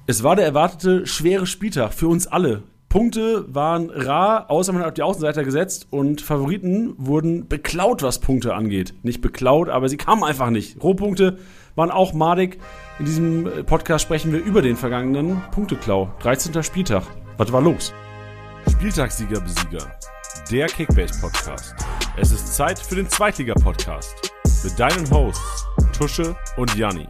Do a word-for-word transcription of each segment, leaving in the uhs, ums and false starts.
Es war der erwartete schwere Spieltag für uns alle. Punkte waren rar, außer man hat auf die Außenseiter gesetzt und Favoriten wurden beklaut, was Punkte angeht. Nicht beklaut, aber sie kamen einfach nicht. Rohpunkte waren auch madig. In diesem Podcast sprechen wir über den vergangenen Punkteklau. dreizehnter Spieltag. Was war los? Spieltagssieger Besieger. Der Kickbase-Podcast. Es ist Zeit für den Zweitliga-Podcast. Mit deinen Hosts Tusche und Janni.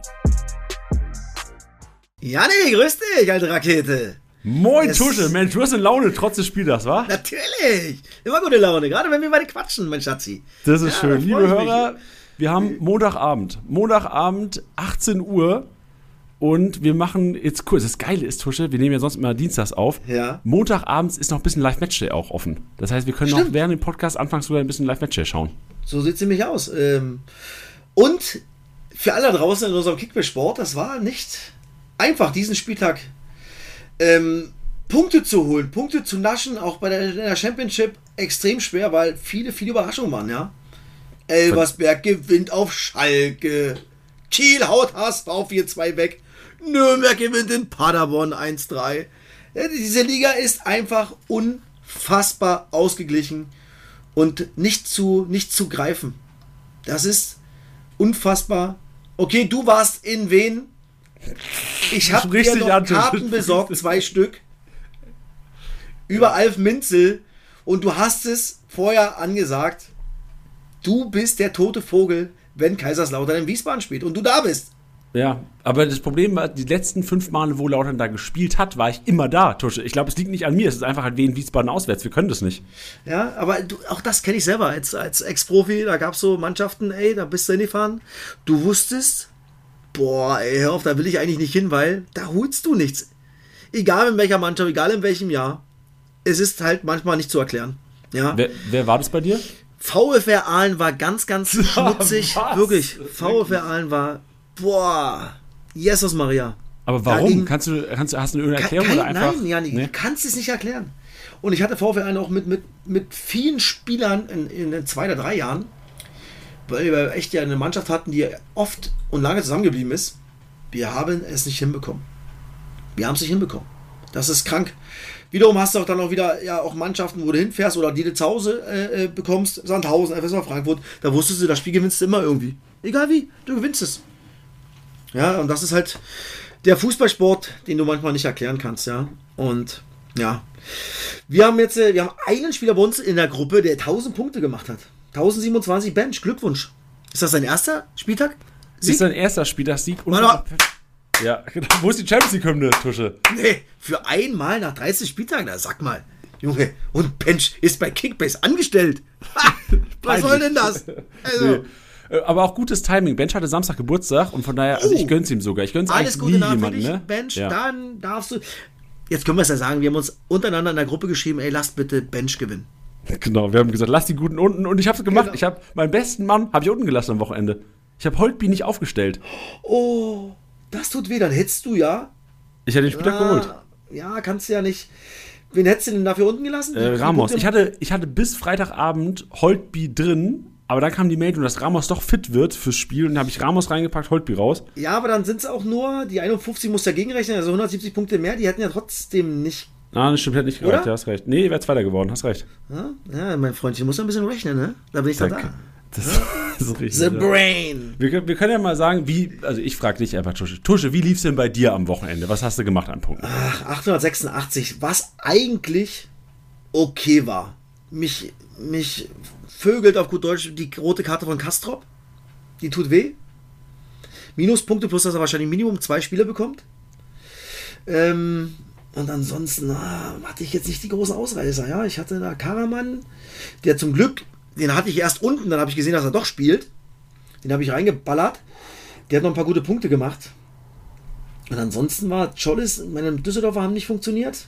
Janni, grüß dich, alte Rakete. Moin, es Tusche, Mensch, du hast eine Laune trotz des Spieltags, wa? Natürlich, immer gute Laune, gerade wenn wir beide quatschen, mein Schatzi. Das ist ja, schön. Liebe Hörer, mich. Wir haben Montagabend. Montagabend, achtzehn Uhr. Und wir machen jetzt kurz, das Geile ist, Tusche, wir nehmen ja sonst immer dienstags auf. Ja. Montagabends ist noch ein bisschen Live-Matchday auch offen. Das heißt, wir können Stimmt. noch während dem Podcast anfangs sogar ein bisschen Live-Matchday schauen. So sieht es nämlich aus. Und für alle da draußen in unserem Kickbase-Sport, das war nicht einfach, diesen Spieltag ähm, Punkte zu holen, Punkte zu naschen, auch bei der, der Championship extrem schwer, weil viele, viele Überraschungen waren, ja. Elversberg gewinnt auf Schalke. Kiel haut H S V vier zwei weg. Nürnberg gewinnt in Paderborn eins drei. Ja, diese Liga ist einfach unfassbar ausgeglichen und nicht zu, nicht zu greifen. Das ist unfassbar. Okay, du warst in Wien. Ich habe dir noch an, Karten besorgt, zwei Stück. Über Alf Minzel. Und du hast es vorher angesagt. Du bist der tote Vogel, wenn Kaiserslautern in Wiesbaden spielt und du da bist. Ja, aber das Problem war, die letzten fünf Male, wo Lautern da gespielt hat, war ich immer da, Tusche. Ich glaube, es liegt nicht an mir, es ist einfach halt wie in Wiesbaden auswärts, wir können das nicht. Ja, aber du, auch das kenne ich selber als, als Ex-Profi, da gab es so Mannschaften, ey, da bist du hingefahren, du wusstest, boah, ey, hör auf, da will ich eigentlich nicht hin, weil da holst du nichts. Egal in welcher Mannschaft, egal in welchem Jahr, es ist halt manchmal nicht zu erklären. Ja. Wer, wer war das bei dir? VfR Aalen war ganz, ganz schmutzig, Was? wirklich. VfR Aalen war, boah, Jesus Maria. Aber warum? Dagegen, kannst du, kannst du, hast du eine irgendeine Erklärung kein, oder einfach? Nein, Janik, nee? du kannst es nicht erklären. Und ich hatte VfR Aalen auch mit, mit, mit vielen Spielern in, in den zwei oder drei Jahren, weil wir echt ja eine Mannschaft hatten, die oft und lange zusammengeblieben ist. Wir haben es nicht hinbekommen. Wir haben es nicht hinbekommen. Das ist krank. Wiederum hast du auch dann auch wieder ja auch Mannschaften, wo du hinfährst oder die du zu Hause äh, bekommst, Sandhausen, F S V Frankfurt, da wusstest du, das Spiel gewinnst du immer irgendwie. Egal wie, du gewinnst es. Ja, und das ist halt der Fußballsport, den du manchmal nicht erklären kannst, ja. Und ja, wir haben jetzt, wir haben einen Spieler bei uns in der Gruppe, der tausend Punkte gemacht hat. tausendsiebenundzwanzig Bench, Glückwunsch. Ist das dein erster Spieltag? Sieg? Ist dein erster Spieltagssieg? Und ja, genau. Wo ist die Champions League-Hymne, Tusche? Nee, für einmal nach dreißig Spieltagen, da sag mal, Junge, und Bench ist bei Kickbase angestellt. Ha, was soll denn das? Also. Nee. Aber auch gutes Timing. Bench hatte Samstag Geburtstag und von daher, also Oh, ich gönn's ihm sogar. Ich gönn's alles eigentlich Gute nie Nacht für jemanden, dich, ne? Bench, Ja. Dann darfst du, jetzt können wir es ja sagen, wir haben uns untereinander in der Gruppe geschrieben, ey, lasst bitte Bench gewinnen. Genau, wir haben gesagt, lass die Guten unten und ich hab's gemacht. Genau. Ich habe meinen besten Mann habe ich unten gelassen am Wochenende. Ich habe Holtby nicht aufgestellt. Oh, das tut weh, dann hättest du ja. Ich hätte den Spieltag ah, geholt. Ja, kannst du ja nicht. Wen hättest du denn dafür unten gelassen? Äh, Ramos. Ich hatte, ich hatte bis Freitagabend Holtby drin, aber dann kam die Meldung, dass Ramos doch fit wird fürs Spiel und dann habe ich Ramos reingepackt, Holtby raus. Ja, aber dann sind es auch nur, die einundfünfzig muss dagegen rechnen, also hundertsiebzig Punkte mehr, die hätten ja trotzdem nicht. Ah, das stimmt, hätte nicht gereicht, Oder? ja, hast recht. Nee, wäre Zweiter geworden, hast recht. Ja, ja, mein Freundchen, muss ein bisschen rechnen, ne? Da bin ich dann da. Das, das ist richtig. The ja. Brain. Wir, können- wir können ja mal sagen, wie, also ich frage dich einfach, Tusche. Tusche, wie lief's denn bei dir am Wochenende? Was hast du gemacht an Punkten? Ach, achthundertsechsundachtzig, was eigentlich okay war. Mich, mich vögelt auf gut Deutsch die rote Karte von Kastrop. Die tut weh. Minuspunkte plus, dass er wahrscheinlich Minimum zwei Spiele bekommt. Ähm, und ansonsten na, hatte ich jetzt nicht die großen Ausreißer. Ja, ich hatte da Karaman, der zum Glück, den hatte ich erst unten, dann habe ich gesehen, dass er doch spielt. Den habe ich reingeballert. Der hat noch ein paar gute Punkte gemacht. Und ansonsten war Chollis, meine Düsseldorfer haben nicht funktioniert.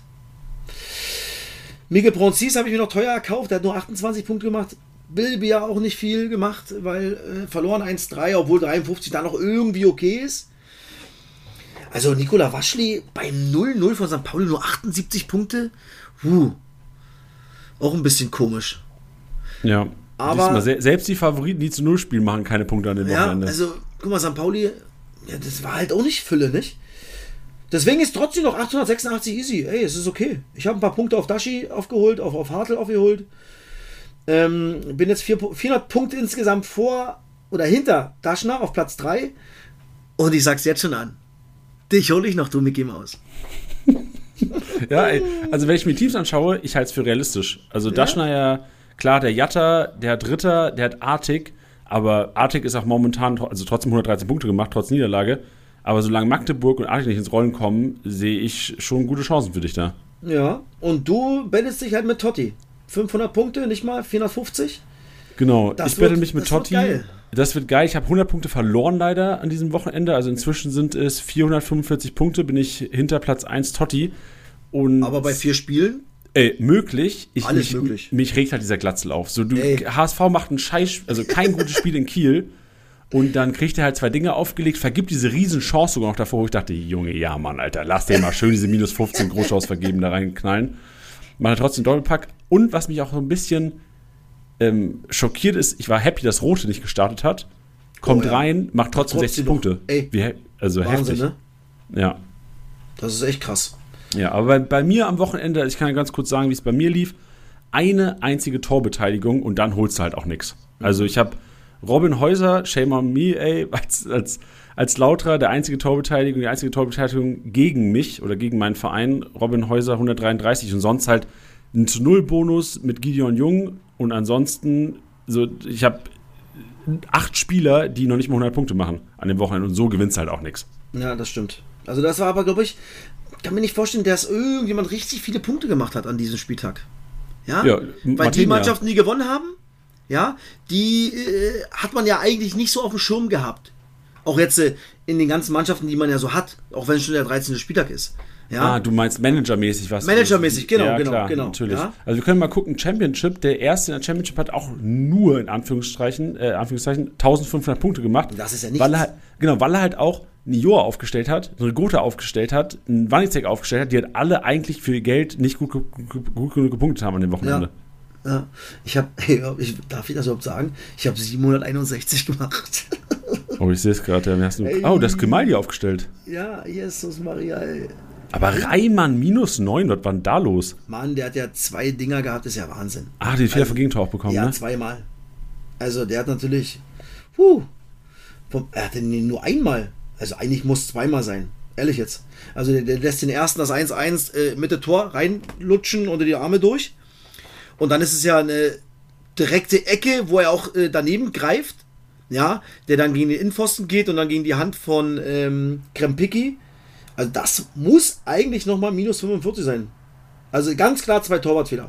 Miguel Bronzis habe ich mir noch teuer gekauft, der hat nur achtundzwanzig Punkte gemacht. Bilby ja auch nicht viel gemacht, weil äh, verloren eins drei, obwohl dreiundfünfzig da noch irgendwie okay ist. Also Nikola Waschli bei null null von Sankt Pauli nur achtundsiebzig Punkte. Huh. Auch ein bisschen komisch. Ja, Aber- siehst du mal, se- selbst die Favoriten, die zu Null spielen, machen keine Punkte an dem Ja, Wochenende. also guck mal, Sankt Pauli, ja, das war halt auch nicht Fülle, nicht? Deswegen ist trotzdem noch achthundertsechsundachtzig easy. Ey, es ist okay. Ich habe ein paar Punkte auf Dashi aufgeholt, auf, auf Hartl aufgeholt. Ähm, bin jetzt vier, vierhundert Punkte insgesamt vor oder hinter Daschner auf Platz drei. Und ich sag's jetzt schon an. Dich hole ich noch, du Mickey Maus. Ja, ey, also wenn ich mir Teams anschaue, ich halte es für realistisch. Also ja? Daschner ja, klar, der Jatta, der hat Ritter, der hat Artik, aber Artik ist auch momentan, also trotzdem hundertdreizehn Punkte gemacht, trotz Niederlage. Aber solange Magdeburg und Artik nicht ins Rollen kommen, sehe ich schon gute Chancen für dich da. Ja, und du bettest dich halt mit Totti. fünfhundert Punkte, nicht mal vierhundertfünfzig. Genau, das ich bettel wird, mich mit das Totti. Wird geil. Das wird geil. Ich habe hundert Punkte verloren leider an diesem Wochenende. Also inzwischen sind es vierhundertfünfundvierzig Punkte, bin ich hinter Platz eins Totti. Und aber bei vier Spielen? Ey, möglich. Ich, Alles mich, möglich. Mich regt halt dieser Glatzel auf. So, du, Ey. H S V macht ein Scheiß, also kein gutes Spiel in Kiel. Und dann kriegt er halt zwei Dinge aufgelegt, vergibt diese riesen Chance sogar noch davor, wo ich dachte, Junge, ja Mann, Alter, lass den mal schön diese minus fünfzehn Großchance vergeben, da reinknallen. Macht er trotzdem Doppelpack. Und was mich auch so ein bisschen ähm, schockiert ist, ich war happy, dass Rote nicht gestartet hat. Kommt oh, ja. rein, macht trotzdem, trotzdem sechzig Punkte. Ey, Wie, also Wahnsinn, heftig. Ne? Ja. Das ist echt krass. Ja, aber bei, bei mir am Wochenende, ich kann ja ganz kurz sagen, wie es bei mir lief, eine einzige Torbeteiligung und dann holst du halt auch nichts. Also ich habe Robin Häuser, shame on me, ey, als, als, als Lauterer, der einzige Torbeteiligung, die einzige Torbeteiligung gegen mich oder gegen meinen Verein, Robin Häuser hundertdreiunddreißig und sonst halt ein zu null Bonus mit Gideon Jung und ansonsten, so, ich habe acht Spieler, die noch nicht mal hundert Punkte machen an dem Wochenende und so gewinnst du halt auch nichts. Ja, das stimmt. Also das war aber, glaube ich, kann mir nicht vorstellen, dass irgendjemand richtig viele Punkte gemacht hat an diesem Spieltag. Ja, ja weil Martin, die Mannschaften, ja. die gewonnen haben, ja, die äh, hat man ja eigentlich nicht so auf dem Schirm gehabt. Auch jetzt äh, in den ganzen Mannschaften, die man ja so hat, auch wenn es schon der dreizehnte Spieltag ist. Ja? Ah, du meinst managermäßig was? Managermäßig, genau, ja, genau, klar, genau. Natürlich. Ja? Also wir können mal gucken, Championship, der erste in der Championship hat auch nur in Anführungszeichen, äh, Anführungszeichen eintausendfünfhundert Punkte gemacht. Das ist ja nichts. Weil er, halt- genau, weil er halt auch einen Joa aufgestellt hat, eine Gotha aufgestellt hat, einen Wanizek aufgestellt hat, die halt alle eigentlich für ihr Geld nicht gut, gut, gut genug gepunktet haben an dem Wochenende. Ja. Ja, ich habe, hey, ich, darf ich das überhaupt sagen? Ich habe siebenhunderteinundsechzig gemacht. Oh, ich sehe es gerade. Ja, oh, das ist Grimaldi aufgestellt. Ja, Jesus Maria, ey. Aber Reimann minus neun, was war denn da los? Mann, der hat ja zwei Dinger gehabt, das ist ja Wahnsinn. Ah, den Fehler also, für Gegentor auch bekommen, ja, ne? zweimal. Also der hat natürlich, puh, vom, er hatte nur einmal. Also eigentlich muss es zweimal sein. Ehrlich jetzt. Also der, der lässt den ersten das eins eins äh, Mitte Tor reinlutschen unter die Arme durch. Und dann ist es ja eine direkte Ecke, wo er auch äh, daneben greift, ja, der dann gegen den Innenpfosten geht und dann gegen die Hand von ähm, Krempicki. Also das muss eigentlich nochmal minus fünfundvierzig sein. Also ganz klar zwei Torwartfehler.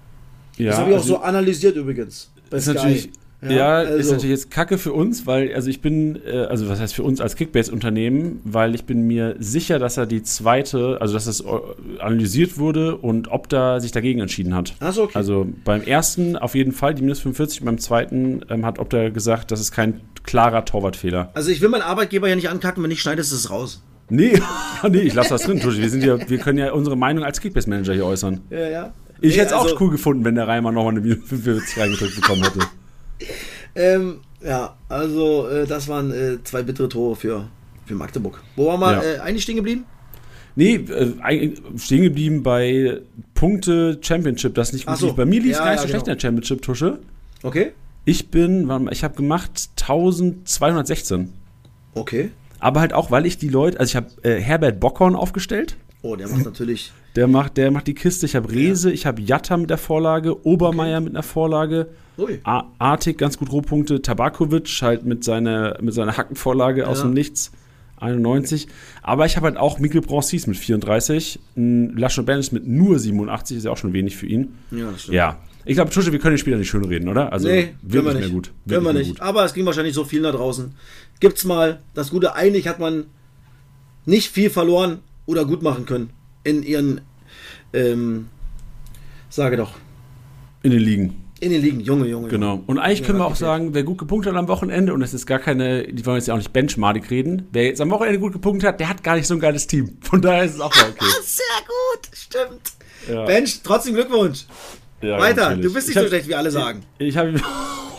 Ja, das habe ich auch also so analysiert übrigens. Ist natürlich, ja, ja also. ist natürlich jetzt Kacke für uns, weil, also ich bin, äh, also was heißt für uns als Kickbase-Unternehmen, weil ich bin mir sicher, dass er die zweite, also dass das analysiert wurde und ob da sich dagegen entschieden hat. Ach so, okay. Also beim ersten auf jeden Fall die minus fünfundvierzig, beim zweiten ähm, hat Opta gesagt, das ist kein klarer Torwartfehler. Also ich will meinen Arbeitgeber ja nicht ankacken, wenn ich schneide, ist es raus. Nee, nee, ich lasse das drin, Tuschi. Wir sind ja, wir können ja unsere Meinung als Kickbase-Manager hier äußern. Ja, ja. Ich nee, hätte es also, auch cool gefunden, wenn der Reimann nochmal eine minus fünfundvierzig reingedrückt bekommen hätte. Ähm, ja, also äh, das waren äh, zwei bittere Tore für, für Magdeburg. Wo waren wir Ja. äh, eigentlich stehen geblieben? Nee, äh, stehen geblieben bei Punkte Championship, das nicht gut Ach so. lief. Bei mir lief es Ja, gar nicht ja, so schlecht genau. in der Championship, Tusche. Okay. Ich bin, warte mal, ich habe gemacht eintausendzweihundertsechzehn. Okay. Aber halt auch, weil ich die Leute, also ich habe äh, Herbert Bockhorn aufgestellt. Oh, der macht natürlich. Der macht, der macht die Kiste. Ich habe Rehse, Ja. ich habe Jatta mit der Vorlage, Obermeier mit einer Vorlage, Ui. A- Artik ganz gut Rohpunkte, Tabakovic halt mit seiner, mit seiner Hackenvorlage aus Ja. dem Nichts, einundneunzig. Aber ich habe halt auch Mikkel Bronsis mit vierunddreißig, ein Laschet Bennis mit nur siebenundachtzig, ist ja auch schon wenig für ihn. Ja, das stimmt. Ja, ich glaube, Tusche, wir können den Spieler nicht schön reden, oder? Also Nee, können wir wirklich nicht. mehr gut. Können Wirklich wir mehr nicht. gut. Aber es ging wahrscheinlich so viel da draußen. Gibt's mal das Gute. Eigentlich hat man nicht viel verloren oder gut machen können in ihren, ähm, sage doch, In den Ligen. in den Ligen. Junge, Junge. Genau. Junge. Und eigentlich können wir auch Ja, sagen, wer gut gepunktet hat am Wochenende, und das ist gar keine, die wollen jetzt ja auch nicht benchmark reden, wer jetzt am Wochenende gut gepunktet hat, der hat gar nicht so ein geiles Team. Von daher ist es auch mal okay. Sehr gut, stimmt. Ja. Bench, trotzdem Glückwunsch. Ja, Weiter, natürlich. du bist nicht Ich so hab- schlecht, wie alle sagen. Ich habe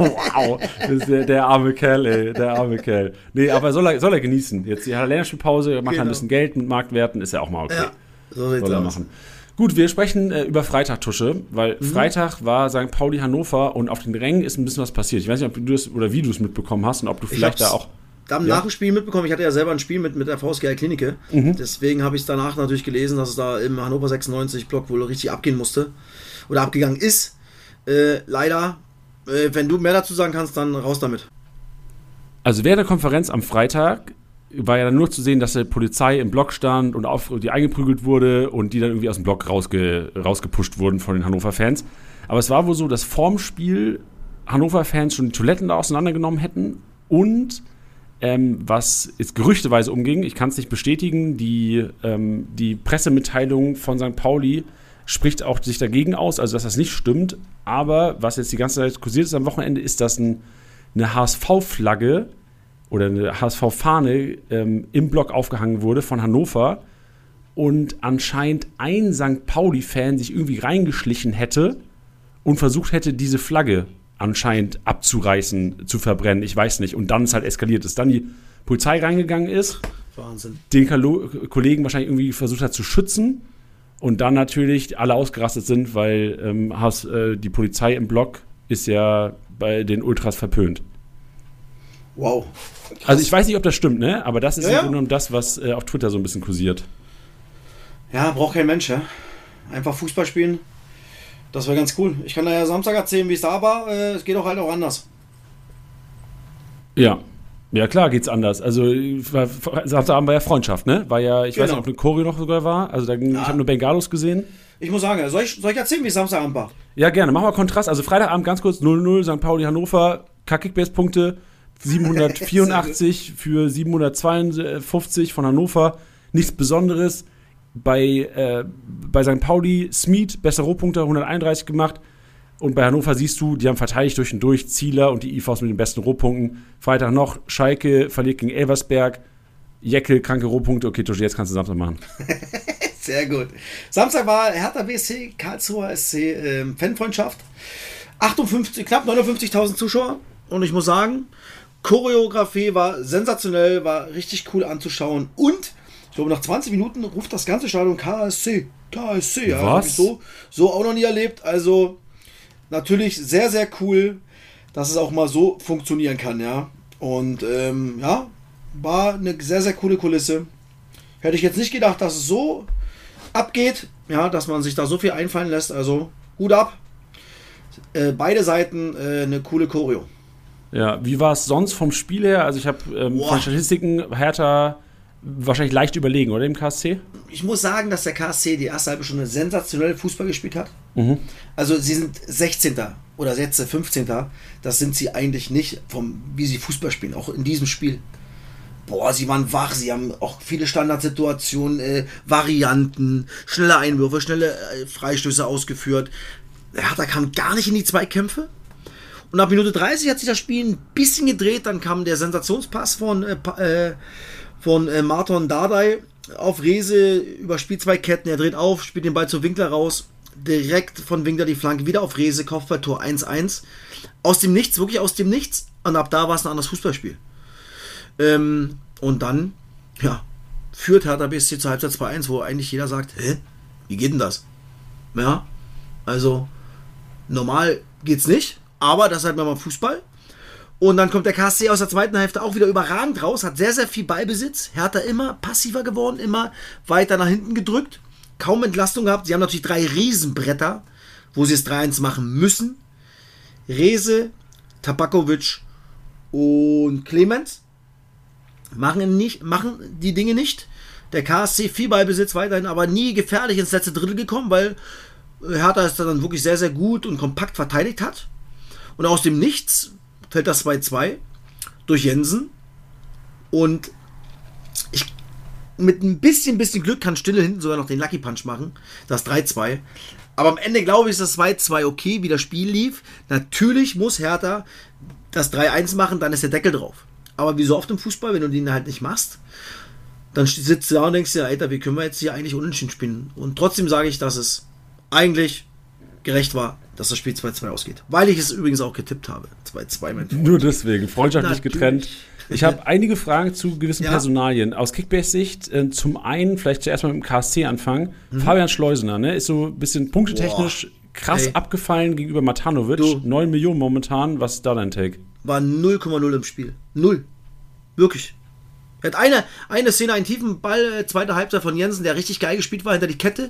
Wow, das ist der, der arme Kerl, ey, der arme Kerl. Nee, aber soll er, soll er genießen. Jetzt hat er Länderspielpause, macht genau. ein bisschen Geld mit Marktwerten, ist ja auch mal okay. Ja, so soll er machen. Gut, wir sprechen äh, über Freitag, Tusche, weil mhm. Freitag war Sankt Pauli Hannover und auf den Rängen ist ein bisschen was passiert. Ich weiß nicht, ob du es oder wie du es mitbekommen hast und ob du vielleicht da auch... Da haben ja. nach dem Spiel mitbekommen, ich hatte ja selber ein Spiel mit, mit der V S G Klinike, mhm. deswegen habe ich danach natürlich gelesen, dass es da im Hannover sechsundneunzig-Block wohl richtig abgehen musste oder abgegangen ist. Äh, leider, äh, wenn du mehr dazu sagen kannst, dann raus damit. Also während der Konferenz am Freitag war ja dann nur zu sehen, dass die Polizei im Block stand und auf die eingeprügelt wurde und die dann irgendwie aus dem Block rausge, rausgepusht wurden von den Hannover-Fans. Aber es war wohl so, dass vorm Spiel Hannover-Fans schon die Toiletten da auseinandergenommen hätten und ähm, was jetzt gerüchteweise umging, ich kann es nicht bestätigen, die, ähm, die Pressemitteilung von Sankt Pauli spricht auch sich dagegen aus, also dass das nicht stimmt, aber was jetzt die ganze Zeit kursiert ist am Wochenende, ist, dass ein, eine H S V-Flagge oder eine H S V-Fahne ähm, im Block aufgehangen wurde von Hannover und anscheinend ein Sankt Pauli-Fan sich irgendwie reingeschlichen hätte und versucht hätte, diese Flagge anscheinend abzureißen, zu verbrennen, ich weiß nicht. Und dann ist halt eskaliert, dass dann die Polizei reingegangen ist, Wahnsinn. Den Kalo- Kollegen wahrscheinlich irgendwie versucht hat zu schützen und dann natürlich alle ausgerastet sind, weil ähm, Has, äh, die Polizei im Block ist ja bei den Ultras verpönt. Wow. Krass. Also ich weiß nicht, ob das stimmt, ne? Aber das ist ja, im ja. Grunde genommen das, was äh, auf Twitter so ein bisschen kursiert. Ja, braucht kein Mensch, ja. Einfach Fußball spielen, das wäre ganz cool. Ich kann da ja Samstag erzählen, wie es da war. Äh, es geht auch halt auch anders. Ja. Ja, klar geht's anders. Also Samstagabend war ja Freundschaft, ne? War ja, ich genau. weiß nicht, ob eine Choreo noch sogar war. Also da, ja. ich habe nur Bengalos gesehen. Ich muss sagen, soll ich, soll ich erzählen, wie es Samstagabend war? Ja, gerne. Machen wir Kontrast. Also Freitagabend ganz kurz null null, Sankt Pauli Hannover, Kickbase-Punkte, siebenhundertvierundachtzig für siebenhundertzweiundfünfzig von Hannover. Nichts Besonderes. Bei, äh, bei Sankt Pauli, Smeed, bester Rohpunkter, hunderteinunddreißig gemacht. Und bei Hannover siehst du, die haben verteidigt durch und durch, Zieler und die I Vs mit den besten Rohpunkten. Freitag noch, Schalke verliert gegen Elversberg, Jeckel, kranke Rohpunkte. Okay, Toshi, jetzt kannst du Samstag machen. Sehr gut. Samstag war Hertha B S C, Karlsruher S C ähm, Fanfreundschaft. achtundfünfzig, knapp neunundfünfzigtausend Zuschauer. Und ich muss sagen, Choreografie war sensationell, war richtig cool anzuschauen. Und ich glaube, nach zwanzig Minuten ruft das ganze Stadion K S C. K S C, ja. Was? Hab ich so, so auch noch nie erlebt. Also natürlich sehr, sehr cool, dass es auch mal so funktionieren kann, ja. Und ähm, ja, war eine sehr, sehr coole Kulisse. Hätte ich jetzt nicht gedacht, dass es so abgeht, ja, dass man sich da so viel einfallen lässt. Also Hut ab. Äh, beide Seiten äh, eine coole Choreo. Ja, wie war es sonst vom Spiel her? Also ich habe ähm, von Statistiken Hertha wahrscheinlich leicht überlegen, oder im K S C? Ich muss sagen, dass der K S C die erste halbe Stunde sensationell Fußball gespielt hat. Mhm. Also sie sind sechzehnter oder jetzt fünfzehnter Das sind sie eigentlich nicht, vom, wie sie Fußball spielen, auch in diesem Spiel. Boah, sie waren wach, sie haben auch viele Standardsituationen, äh, Varianten, schnelle Einwürfe, schnelle äh, Freistöße ausgeführt. Hertha kam gar nicht in die Zweikämpfe. Und ab Minute dreißig hat sich das Spiel ein bisschen gedreht, dann kam der Sensationspass von äh, von äh, Marton Dardai auf Rehse, überspielt zwei Ketten, er dreht auf, spielt den Ball zu Winkler raus, direkt von Winkler die Flanke, wieder auf Rehse, Kopfballtor eins eins. Aus dem Nichts, wirklich aus dem Nichts. Und ab da war es ein anderes Fußballspiel. Ähm, und dann, ja, führt Hertha B S C zur Halbzeit zwei eins, wo eigentlich jeder sagt, hä, wie geht denn das? Ja, also normal geht's nicht, aber das ist halt mal Fußball. Und dann kommt der K S C aus der zweiten Hälfte auch wieder überragend raus, hat sehr, sehr viel Ballbesitz. Hertha immer passiver geworden, immer weiter nach hinten gedrückt. Kaum Entlastung gehabt. Sie haben natürlich drei Riesenbretter, wo sie es drei eins machen müssen. Rehse, Tabakovic und Clemens machen, nicht, machen die Dinge nicht. Der K S C viel Ballbesitz weiterhin, aber nie gefährlich ins letzte Drittel gekommen, weil Hertha es dann wirklich sehr, sehr gut und kompakt verteidigt hat. Und aus dem Nichts fällt das zwei zwei durch Jensen. Und ich, mit ein bisschen, bisschen Glück kann Stille hinten sogar noch den Lucky Punch machen. Das drei zwei. Aber am Ende glaube ich, ist das zwei zwei okay, wie das Spiel lief. Natürlich muss Hertha das drei eins machen, dann ist der Deckel drauf. Aber wie so oft im Fußball, wenn du den halt nicht machst, dann sitzt du da und denkst dir, Alter, wie können wir jetzt hier eigentlich unentschieden spielen? Und trotzdem sage ich, dass es eigentlich gerecht war, dass das Spiel zwei zwei ausgeht. Weil ich es übrigens auch getippt habe. zwei zwei, mein Freund. Nur deswegen, freundschaftlich Natürlich. getrennt. Ich habe einige Fragen zu gewissen Ja. Personalien. Aus Kickbase-Sicht, äh, zum einen, vielleicht zuerst mal mit dem K S C anfangen. Mhm. Fabian Schleusener, ne, ist so ein bisschen punktetechnisch krass Ey. abgefallen gegenüber Matanovic. Du. neun Millionen momentan. Was ist da dein Take? War null Komma null im Spiel. Null. Wirklich. Er hat eine, eine Szene, einen tiefen Ball, äh, zweite Halbzeit von Jensen, der richtig geil gespielt war, hinter die Kette.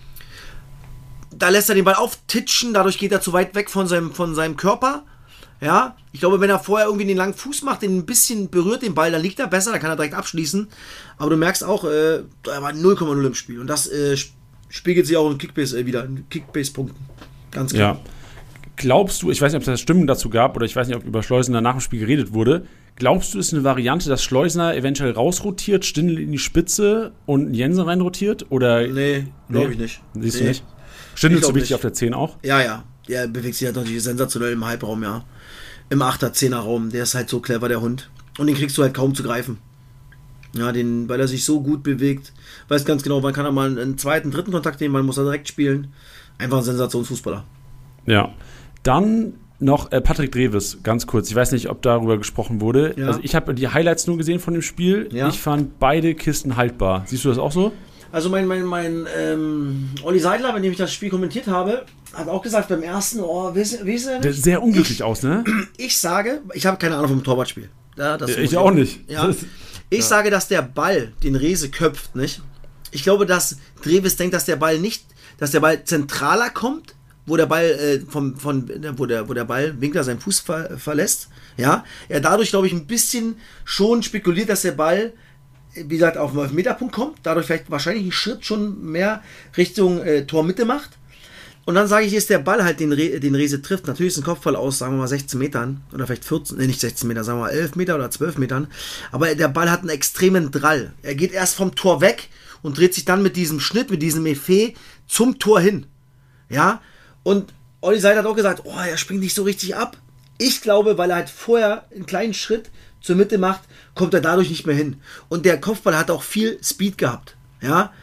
Da lässt er den Ball auftitschen, dadurch geht er zu weit weg von seinem, von seinem Körper. Ja, ich glaube, wenn er vorher irgendwie den langen Fuß macht, den ein bisschen berührt den Ball, dann liegt er besser, dann kann er direkt abschließen. Aber du merkst auch, äh, er war null Komma null im Spiel. Und das äh, spiegelt sich auch in Kickbase äh, wieder, in Kickbase-Punkten. Ganz klar. Ja. Glaubst du, ich weiß nicht, ob es da Stimmen dazu gab oder ich weiß nicht, ob über Schleusener nach dem Spiel geredet wurde. Glaubst du, ist eine Variante, dass Schleusener eventuell rausrotiert, Stindl in die Spitze und Jensen reinrotiert? Oder? Nee, glaube ich nicht. Siehst nee. du nicht? Stindl Ich ist so glaub wichtig nicht. auf der zehn auch? Ja, ja. Der bewegt sich halt natürlich sensationell im Halbraum, ja. Im achter zehner Raum. Der ist halt so clever, der Hund. Und den kriegst du halt kaum zu greifen. Ja, den, weil er sich so gut bewegt. Weiß ganz genau, wann kann er mal einen zweiten, dritten Kontakt nehmen, wann muss er direkt spielen. Einfach ein Sensationsfußballer. Ja. Dann noch äh, Patrick Dreves, ganz kurz. Ich weiß nicht, ob darüber gesprochen wurde. Ja. Also ich habe die Highlights nur gesehen von dem Spiel. Ja. Ich fand beide Kisten haltbar. Siehst du das auch so? Also mein, mein, mein ähm, Olli Seidler, mit dem ich das Spiel kommentiert habe, hat auch gesagt beim ersten, oh, weißt weißt du Der nicht? sehr unglücklich ich, aus, ne? Ich sage, ich habe keine Ahnung vom Torwartspiel. Ja, das Ich auch nicht. Ja. Ich ja. sage, dass der Ball den Rehse köpft, nicht? Ich glaube, dass Dreves denkt, dass der Ball nicht, dass der Ball zentraler kommt, wo der Ball äh, vom, von, wo der, wo der Ball Winkler seinen Fuß ver, verlässt. Ja, er dadurch, glaube ich, ein bisschen schon spekuliert, dass der Ball, wie gesagt, auf den Elfmeterpunkt kommt, dadurch vielleicht wahrscheinlich einen Schritt schon mehr Richtung äh, Tormitte macht. Und dann sage ich, ist der Ball halt den, Re, den Rehse trifft. Natürlich ist ein Kopfball aus, sagen wir mal, sechzehn Metern oder vielleicht vierzehn, nee, nicht sechzehn Meter, sagen wir mal elf Meter oder zwölf Metern. Aber der Ball hat einen extremen Drall. Er geht erst vom Tor weg und dreht sich dann mit diesem Schnitt, mit diesem Effet zum Tor hin. Ja, und Olli Seidler hat auch gesagt, oh, er springt nicht so richtig ab. Ich glaube, weil er halt vorher einen kleinen Schritt zur Mitte macht, kommt er dadurch nicht mehr hin. Und der Kopfball hat auch viel Speed gehabt. Ja,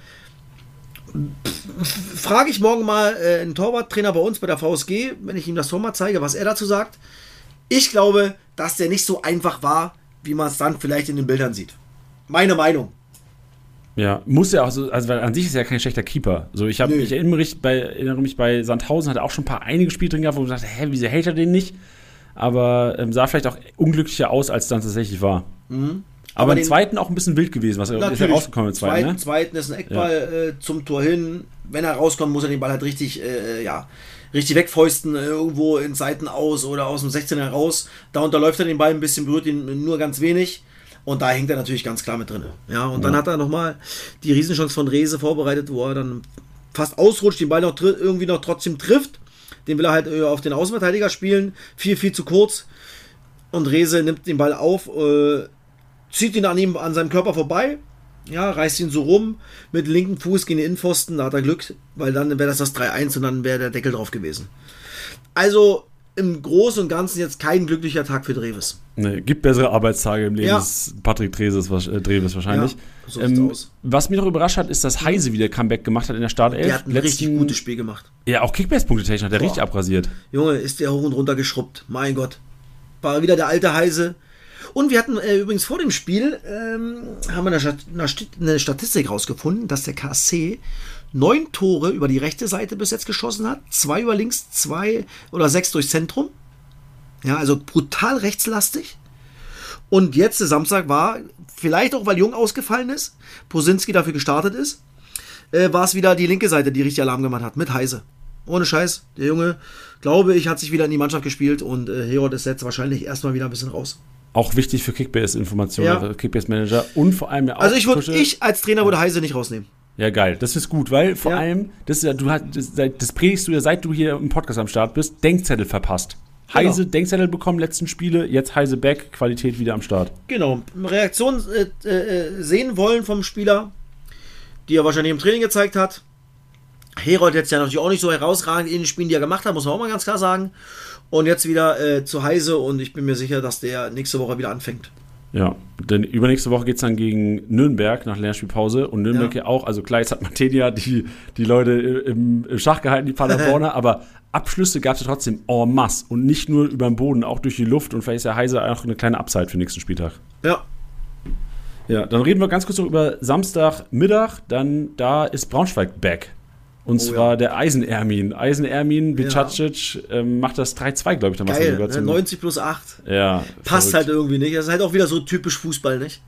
frage ich morgen mal äh, einen Torwarttrainer bei uns bei der V S G, wenn ich ihm das Tor mal zeige, was er dazu sagt. Ich glaube, dass der nicht so einfach war, wie man es dann vielleicht in den Bildern sieht. Meine Meinung. Ja, muss ja auch so, also weil an sich ist er ja kein schlechter Keeper. So, ich, hab, Nö. ich erinnere, mich bei, erinnere mich bei Sandhausen, hat er auch schon ein paar einige Spiele drin gehabt, wo man sagt, hä, wieso hält er den nicht? Aber ähm, sah vielleicht auch unglücklicher aus, als dann tatsächlich war. Mhm. Aber, Aber im den- zweiten auch ein bisschen wild gewesen, was er ist ja rausgekommen im zweiten, zweiten, ne? zweiten ist ein Eckball äh, zum Tor hin. Wenn er rauskommt, muss er den Ball halt richtig, äh, ja, richtig wegfäusten, äh, irgendwo in Seiten aus oder aus dem sechzehner raus. Da unterläuft er den Ball ein bisschen, berührt ihn nur ganz wenig. Und da hängt er natürlich ganz klar mit drin. Ja, und dann Ja. hat er nochmal die Riesenchance von Rehse vorbereitet, wo er dann fast ausrutscht, den Ball noch tri- irgendwie noch trotzdem trifft. Den will er halt äh, auf den Außenverteidiger spielen. Viel, viel zu kurz. Und Rehse nimmt den Ball auf, äh, zieht ihn an ihm, an seinem Körper vorbei, ja, reißt ihn so rum, mit dem linken Fuß gegen den Innenpfosten, da hat er Glück, weil dann wäre das das drei eins und dann wäre der Deckel drauf gewesen. Also im Großen und Ganzen jetzt kein glücklicher Tag für Dreves. Ne, gibt bessere Arbeitstage im Leben Ja. des Patrick Dreves, äh, Dreves wahrscheinlich. Ja, so sieht's ähm, aus. was mich noch überrascht hat, ist, dass Heise wieder Comeback gemacht hat in der Startelf. Der hat ein richtig gutes Spiel gemacht. Ja, auch Kickbase-Punkte-technisch hat der Boah. richtig abrasiert. Junge, ist der hoch und runter geschrubbt. Mein Gott. War wieder der alte Heise. Und wir hatten äh, übrigens vor dem Spiel, ähm, haben wir eine, Stat eine Sti- eine Statistik rausgefunden, dass der K S C neun Tore über die rechte Seite bis jetzt geschossen hat. Zwei über links, zwei oder sechs durchs Zentrum. Ja, also brutal rechtslastig. Und jetzt, der Samstag war, vielleicht auch, weil Jung ausgefallen ist, Posinski dafür gestartet ist, äh, war es wieder die linke Seite, die richtig Alarm gemacht hat, mit Heise. Ohne Scheiß, der Junge, glaube ich, hat sich wieder in die Mannschaft gespielt und äh, Herold ist jetzt wahrscheinlich erstmal wieder ein bisschen raus. Auch wichtig für Kickbase-Informationen, Ja. also Kickbase-Manager und vor allem ja auch. Also ich würde, Tusche- ich als Trainer würde Heise nicht rausnehmen. Ja, geil. Das ist gut, weil vor Ja. allem, das, ist ja, du hast, das, das predigst du ja, seit du hier im Podcast am Start bist, Denkzettel verpasst. Genau. Heise Denkzettel bekommen, letzten Spiele, jetzt Heise back, Qualität wieder am Start. Genau, Reaktion äh, äh, sehen wollen vom Spieler, die er wahrscheinlich im Training gezeigt hat. Herold jetzt ja natürlich auch nicht so herausragend in den Spielen, die er gemacht hat, muss man auch mal ganz klar sagen. Und jetzt wieder äh, zu Heise und ich bin mir sicher, dass der nächste Woche wieder anfängt. Ja, denn übernächste Woche geht es dann gegen Nürnberg nach Länderspielpause und Nürnberg ja, ja auch, also klar, jetzt hat Matenia die, die Leute im, im Schach gehalten, die Paderborner, aber Abschlüsse gab es ja trotzdem en masse und nicht nur über den Boden, auch durch die Luft und vielleicht ist ja Heise auch eine kleine Upside für den nächsten Spieltag. Ja. Ja, dann reden wir ganz kurz noch über Samstagmittag, dann da ist Braunschweig back. Und oh, zwar ja. der Eisen-Ermin. Eisen-Ermin, Bicacic ja. ähm, macht das drei zwei, glaube ich. Damals Geil, ne? neunzig plus acht. Ja. Passt verrückt. Halt irgendwie nicht. Das ist halt auch wieder so typisch Fußball, nicht?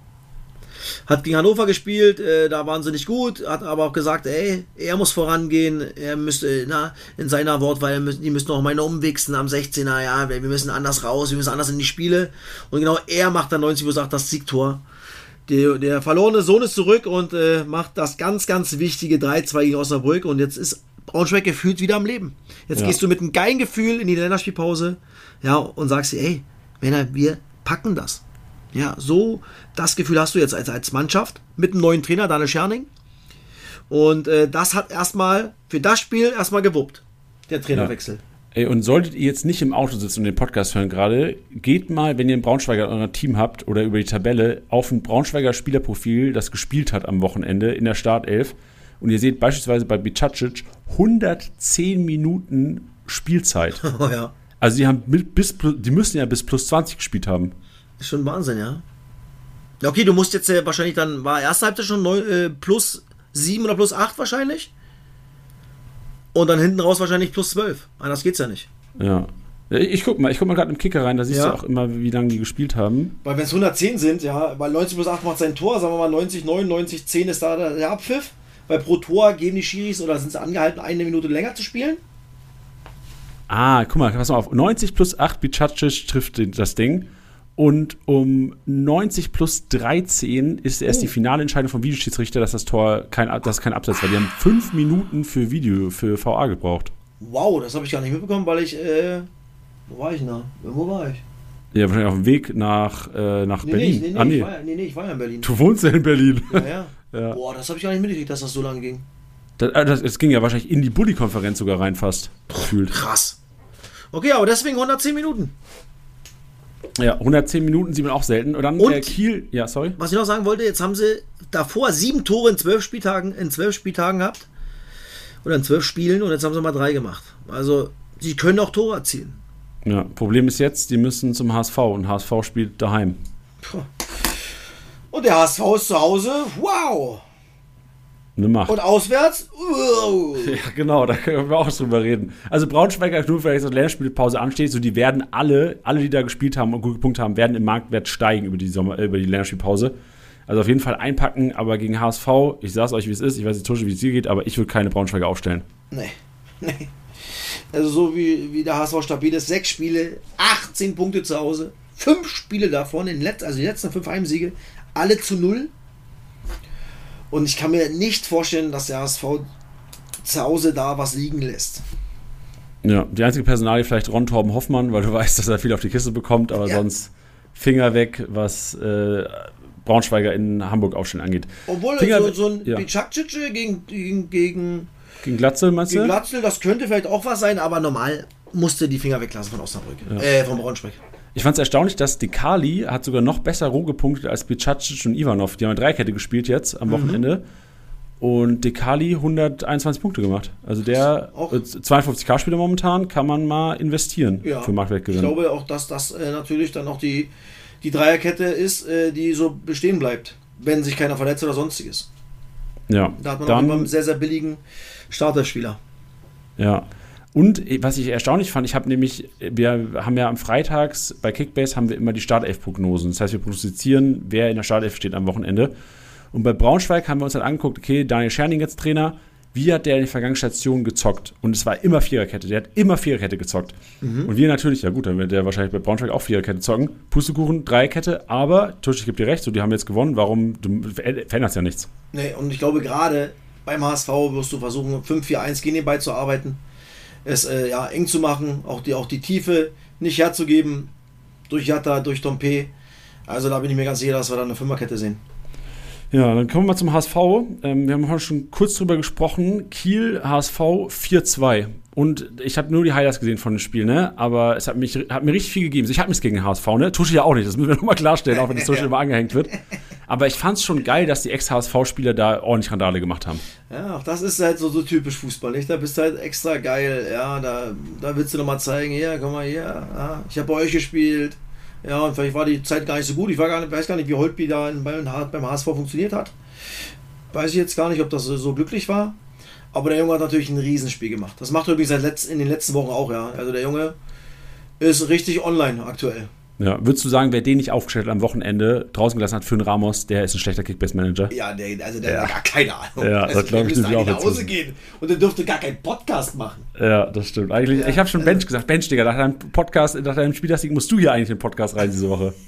Hat gegen Hannover gespielt, äh, da waren sie nicht gut, hat aber auch gesagt, ey, er muss vorangehen, er müsste, na, in seiner Wortwahl, die müssen noch mal umwichsen am sechzehner, ja, wir müssen anders raus, wir müssen anders in die Spiele. Und genau er macht dann neunzig plus acht das Siegtor. Der, der verlorene Sohn ist zurück und äh, macht das ganz, ganz wichtige drei zwei gegen Osnabrück und jetzt ist Braunschweig gefühlt wieder am Leben. Jetzt ja. gehst du mit einem geilen Gefühl in die Länderspielpause, ja, und sagst dir, ey, Männer, wir packen das. Ja, so das Gefühl hast du jetzt als, als Mannschaft mit einem neuen Trainer, Daniel Scherning. Und äh, das hat erstmal für das Spiel erstmal gewuppt, der Trainerwechsel. Ja. Ey, und solltet ihr jetzt nicht im Auto sitzen und den Podcast hören gerade, geht mal, wenn ihr einen Braunschweiger in eurem Team habt oder über die Tabelle, auf ein Braunschweiger Spielerprofil, das gespielt hat am Wochenende in der Startelf. Und ihr seht beispielsweise bei Bicacic hundertzehn Minuten Spielzeit. Oh ja. Also die haben bis, die müssen ja bis plus zwanzig gespielt haben. Ist schon Wahnsinn, ja. Okay, du musst jetzt äh, wahrscheinlich dann, war erste Halbzeit schon neun, äh, plus sieben oder plus acht wahrscheinlich. Und dann hinten raus wahrscheinlich plus zwölf. Anders geht's ja nicht. Ja. Ich guck mal, ich guck mal gerade im Kicker rein, da siehst ja. du auch immer, wie lange die gespielt haben. Weil wenn es hundertzehn sind, ja, weil neunzig plus acht macht sein Tor, sagen wir mal neunzig, neun, neunzig, zehn ist da der Abpfiff. Weil pro Tor geben die Schiris oder sind sie angehalten, eine Minute länger zu spielen. Ah, guck mal, pass mal auf. neunzig plus acht, Bicacic trifft das Ding. Und um neunzig plus dreizehn ist erst oh. die finale Entscheidung vom Videoschiedsrichter, dass das Tor kein, dass kein Abseits war. Die haben fünf Minuten für Video, für V A gebraucht. Wow, das habe ich gar nicht mitbekommen, weil ich, äh, wo war ich denn da? Wo war ich? Ja, wahrscheinlich auf dem Weg nach, äh, nach nee, Berlin. Nee, nee, ah, nee. Ich war ja, nee, nee, ich war ja in Berlin. Du wohnst ja in Berlin. Ja, ja. ja. Boah, das habe ich gar nicht mitgekriegt, dass das so lange ging. Das, das, das ging ja wahrscheinlich in die Bulli-Konferenz sogar rein fast. Gefühlt. Krass. Okay, aber deswegen hundertzehn Minuten. Ja, hundertzehn Minuten sieht man auch selten. Und dann Und, äh, Kiel, ja, sorry. Was ich noch sagen wollte, jetzt haben sie davor sieben Tore in zwölf Spieltagen, in zwölf Spieltagen gehabt. Oder in zwölf Spielen und jetzt haben sie mal drei gemacht. Also, sie können auch Tore erzielen. Ja, Problem ist jetzt, die müssen zum H S V und H S V spielt daheim. Puh. Und der H S V ist zu Hause, wow! Eine Macht. Und auswärts, wow. Ja, genau, da können wir auch drüber reden. Also Braunschweiger, nur weil jetzt eine Länderspielpause ansteht, so die werden alle, alle, die da gespielt haben und gut gepunktet haben, werden im Marktwert steigen über die, Sommer, über die Länderspielpause. Also auf jeden Fall einpacken, aber gegen H S V, ich sag's euch, wie es ist, ich weiß nicht, Tusche, wie es dir geht, aber ich würde keine Braunschweiger aufstellen. Nee, nee. Also so wie, wie der H S V stabil ist, sechs Spiele, achtzehn Punkte zu Hause, fünf Spiele davon, in Letz-, also die letzten fünf Heimsiege, alle zu null. Und ich kann mir nicht vorstellen, dass der H S V zu Hause da was liegen lässt. Ja, die einzige Personalie vielleicht Ron Torben Hoffmann, weil du weißt, dass er viel auf die Kiste bekommt, aber ja. sonst Finger weg, was äh, Braunschweiger in Hamburg aufstellen angeht. Obwohl Finger so, so ein ja. Bicacic gegen, gegen, gegen, gegen Glatzel, meinst du? Gegen Glatzel, das könnte vielleicht auch was sein, aber normal musste die Finger weglassen von Osnabrück, ja. äh, von Braunschweig. Ich fand es erstaunlich, dass Dekali hat sogar noch besser roh gepunktet als Bicacic und Ivanov. Die haben eine Dreikette gespielt jetzt am Wochenende. Mhm. Und Dekali hunderteinundzwanzig Punkte gemacht. Also der äh, zweiundfünfzig K-Spieler momentan kann man mal investieren ja, für Marktwertgewinn. Ich glaube auch, dass das äh, natürlich dann auch die, die Dreierkette ist, äh, die so bestehen bleibt, wenn sich keiner verletzt oder sonstiges. Ja. Da hat man dann, auch immer einen sehr, sehr billigen Starterspieler. Ja. Und was ich erstaunlich fand, ich habe nämlich, wir haben ja am Freitags bei Kickbase haben wir immer die Startelf-Prognosen. Das heißt, wir prognostizieren, wer in der Startelf steht am Wochenende. Und bei Braunschweig haben wir uns dann angeguckt, okay, Daniel Scherning jetzt Trainer, wie hat der in den vergangenen Stationen gezockt? Und es war immer Viererkette, der hat immer Viererkette gezockt. Mhm. Und wir natürlich, ja gut, dann wird der wahrscheinlich bei Braunschweig auch Viererkette zocken. Pustekuchen, Dreierkette, aber, Tusch, ich gebe dir recht, so, die haben jetzt gewonnen, warum, du veränderst ja nichts. Nee, und ich glaube, gerade beim H S V wirst du versuchen, fünf vier eins gegen den Ball zu arbeiten. Es äh, ja, eng zu machen, auch die, auch die Tiefe nicht herzugeben durch Jatta, durch Dompe. Also da bin ich mir ganz sicher, dass wir da eine Fünferkette sehen. Ja, dann kommen wir mal zum H S V. Ähm, wir haben heute schon kurz drüber gesprochen. Kiel, H S V vier zwei. Und ich habe nur die Highlights gesehen von dem Spiel, ne? Aber es hat, mich, hat mir richtig viel gegeben. Ich habe nichts gegen den H S V, ne? Tusche ja auch nicht, das müssen wir nochmal klarstellen, auch wenn das Tusche immer angehängt wird. Aber ich fand es schon geil, dass die Ex-H S V-Spieler da ordentlich Randale gemacht haben. Ja, auch das ist halt so, so typisch Fußball, nicht? Da bist du halt extra geil, ja, da, da willst du nochmal zeigen, hier, komm mal hier, ja, ich habe bei euch gespielt, ja, und vielleicht war die Zeit gar nicht so gut, ich war gar nicht, weiß gar nicht, wie Holtby da in, beim, beim H S V funktioniert hat. Weiß ich jetzt gar nicht, ob das so glücklich war. Aber der Junge hat natürlich ein Riesenspiel gemacht. Das macht er übrigens seit letzt, in den letzten Wochen auch, ja. Also der Junge ist richtig online aktuell. Ja, würdest du sagen, wer den nicht aufgestellt hat am Wochenende draußen gelassen hat für einen Ramos, der ist ein schlechter Kickbase-Manager? Ja, der, also der ja. hat gar keine Ahnung. Ja, also das glaube ich müsste auch nach Hause gehen und der dürfte gar keinen Podcast machen. Ja, das stimmt. Eigentlich, ja, ich habe schon also, Bench gesagt. Bench, Digga, nach deinem Podcast, nach deinem Spieltagssieg musst du hier eigentlich in den Podcast rein diese Woche.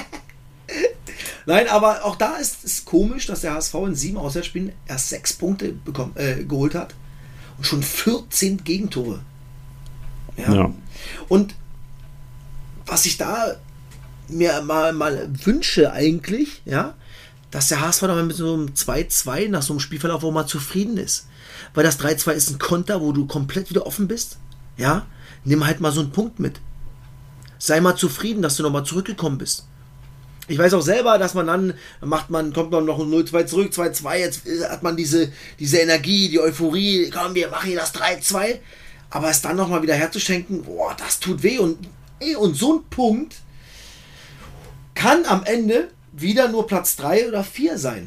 Nein, aber auch da ist es komisch, dass der H S V in sieben Auswärtsspielen erst sechs Punkte bekommen, äh, geholt hat und schon vierzehn Gegentore. Ja. ja. Und was ich da mir mal, mal wünsche eigentlich, ja, dass der H S V dann mit so einem zwei zwei nach so einem Spielverlauf auch mal zufrieden ist. Weil das drei zwei ist ein Konter, wo du komplett wieder offen bist. Ja, nimm halt mal so einen Punkt mit. Sei mal zufrieden, dass du nochmal zurückgekommen bist. Ich weiß auch selber, dass man dann macht man, kommt man noch ein null zwei zurück, zwei zwei, jetzt hat man diese, diese Energie, die Euphorie, komm, wir machen hier das drei zwei, aber es dann nochmal wieder herzuschenken, boah, das tut weh und, ey, und so ein Punkt kann am Ende wieder nur Platz drei oder vier sein.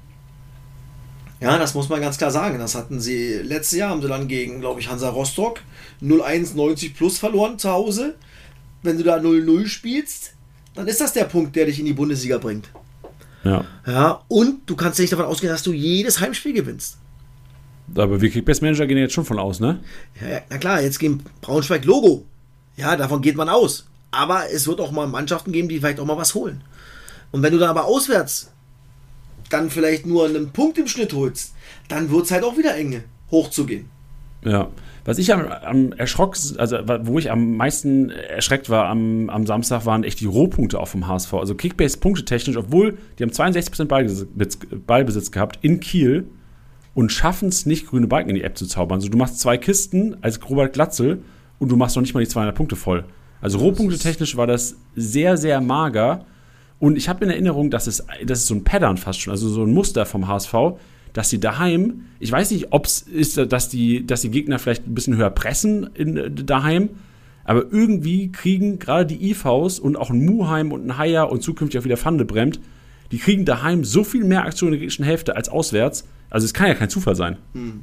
Ja, das muss man ganz klar sagen. Das hatten sie, letztes Jahr haben sie dann gegen, glaube ich, Hansa Rostock null eins neunzig plus verloren zu Hause. Wenn du da null null spielst, dann ist das der Punkt, der dich in die Bundesliga bringt. Ja. Ja, und du kannst nicht davon ausgehen, dass du jedes Heimspiel gewinnst. Aber wir Kickbase-Manager gehen jetzt schon von aus, ne? Ja, na klar, jetzt gegen Braunschweig Logo. Ja, davon geht man aus. Aber es wird auch mal Mannschaften geben, die vielleicht auch mal was holen. Und wenn du dann aber auswärts dann vielleicht nur einen Punkt im Schnitt holst, dann wird es halt auch wieder eng, hochzugehen. Ja. Was ich am, am erschrock, also wo ich am meisten erschreckt war am, am Samstag, waren echt die Rohpunkte auch vom H S V. Also Kickbase punktetechnisch, obwohl die haben zweiundsechzig Prozent Ballbesitz, Ballbesitz gehabt in Kiel und schaffen es nicht, grüne Balken in die App zu zaubern. Also du machst zwei Kisten als Robert Glatzel und du machst noch nicht mal die zweihundert Punkte voll. Also Rohpunktetechnisch war das sehr, sehr mager. Und ich habe in Erinnerung, dass es, das ist so ein Pattern fast schon, also so ein Muster vom H S V, dass sie daheim, ich weiß nicht, ob es ist, dass die, dass die Gegner vielleicht ein bisschen höher pressen in, daheim, aber irgendwie kriegen gerade die I Vs und auch ein Muheim und ein Haier und zukünftig auch wieder Vandenbremt, die kriegen daheim so viel mehr Aktionen in der gegnerischen Hälfte als auswärts. Also es kann ja kein Zufall sein. Hm.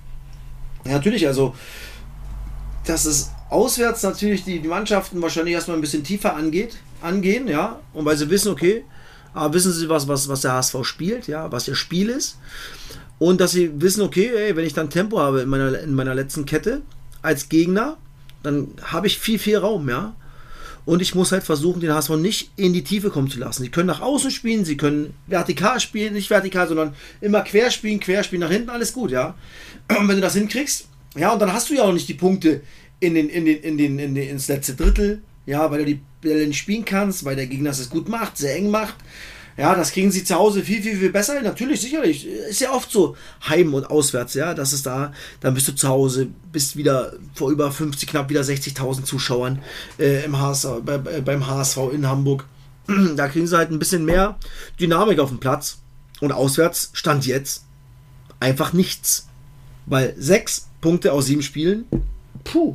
Ja, natürlich, also dass es auswärts natürlich die, die Mannschaften wahrscheinlich erstmal ein bisschen tiefer angeht, angehen, ja, und weil sie wissen, okay, aber wissen sie, was, was, was der H S V spielt, ja, was ihr Spiel ist. Und dass sie wissen, okay, ey, wenn ich dann Tempo habe in meiner, in meiner letzten Kette als Gegner, dann habe ich viel, viel Raum, ja. Und ich muss halt versuchen, den H S V nicht in die Tiefe kommen zu lassen. Sie können nach außen spielen, sie können vertikal spielen, nicht vertikal, sondern immer quer spielen, quer spielen, nach hinten, alles gut, ja. Und wenn du das hinkriegst, ja, und dann hast du ja auch nicht die Punkte in den, in den, in den, in den, ins letzte Drittel, ja, weil du die Bälle nicht spielen kannst, weil der Gegner es gut macht, sehr eng macht. Ja, das kriegen sie zu Hause viel, viel, viel besser. Natürlich, sicherlich. Ist ja oft so heim und auswärts, ja. Das ist da, dann bist du zu Hause, bist wieder vor über fünfzig, knapp wieder sechzigtausend Zuschauern äh, im H S V, bei, beim H S V in Hamburg. Da kriegen sie halt ein bisschen mehr Dynamik auf dem Platz. Und auswärts stand jetzt einfach nichts. Weil sechs Punkte aus sieben Spielen, puh,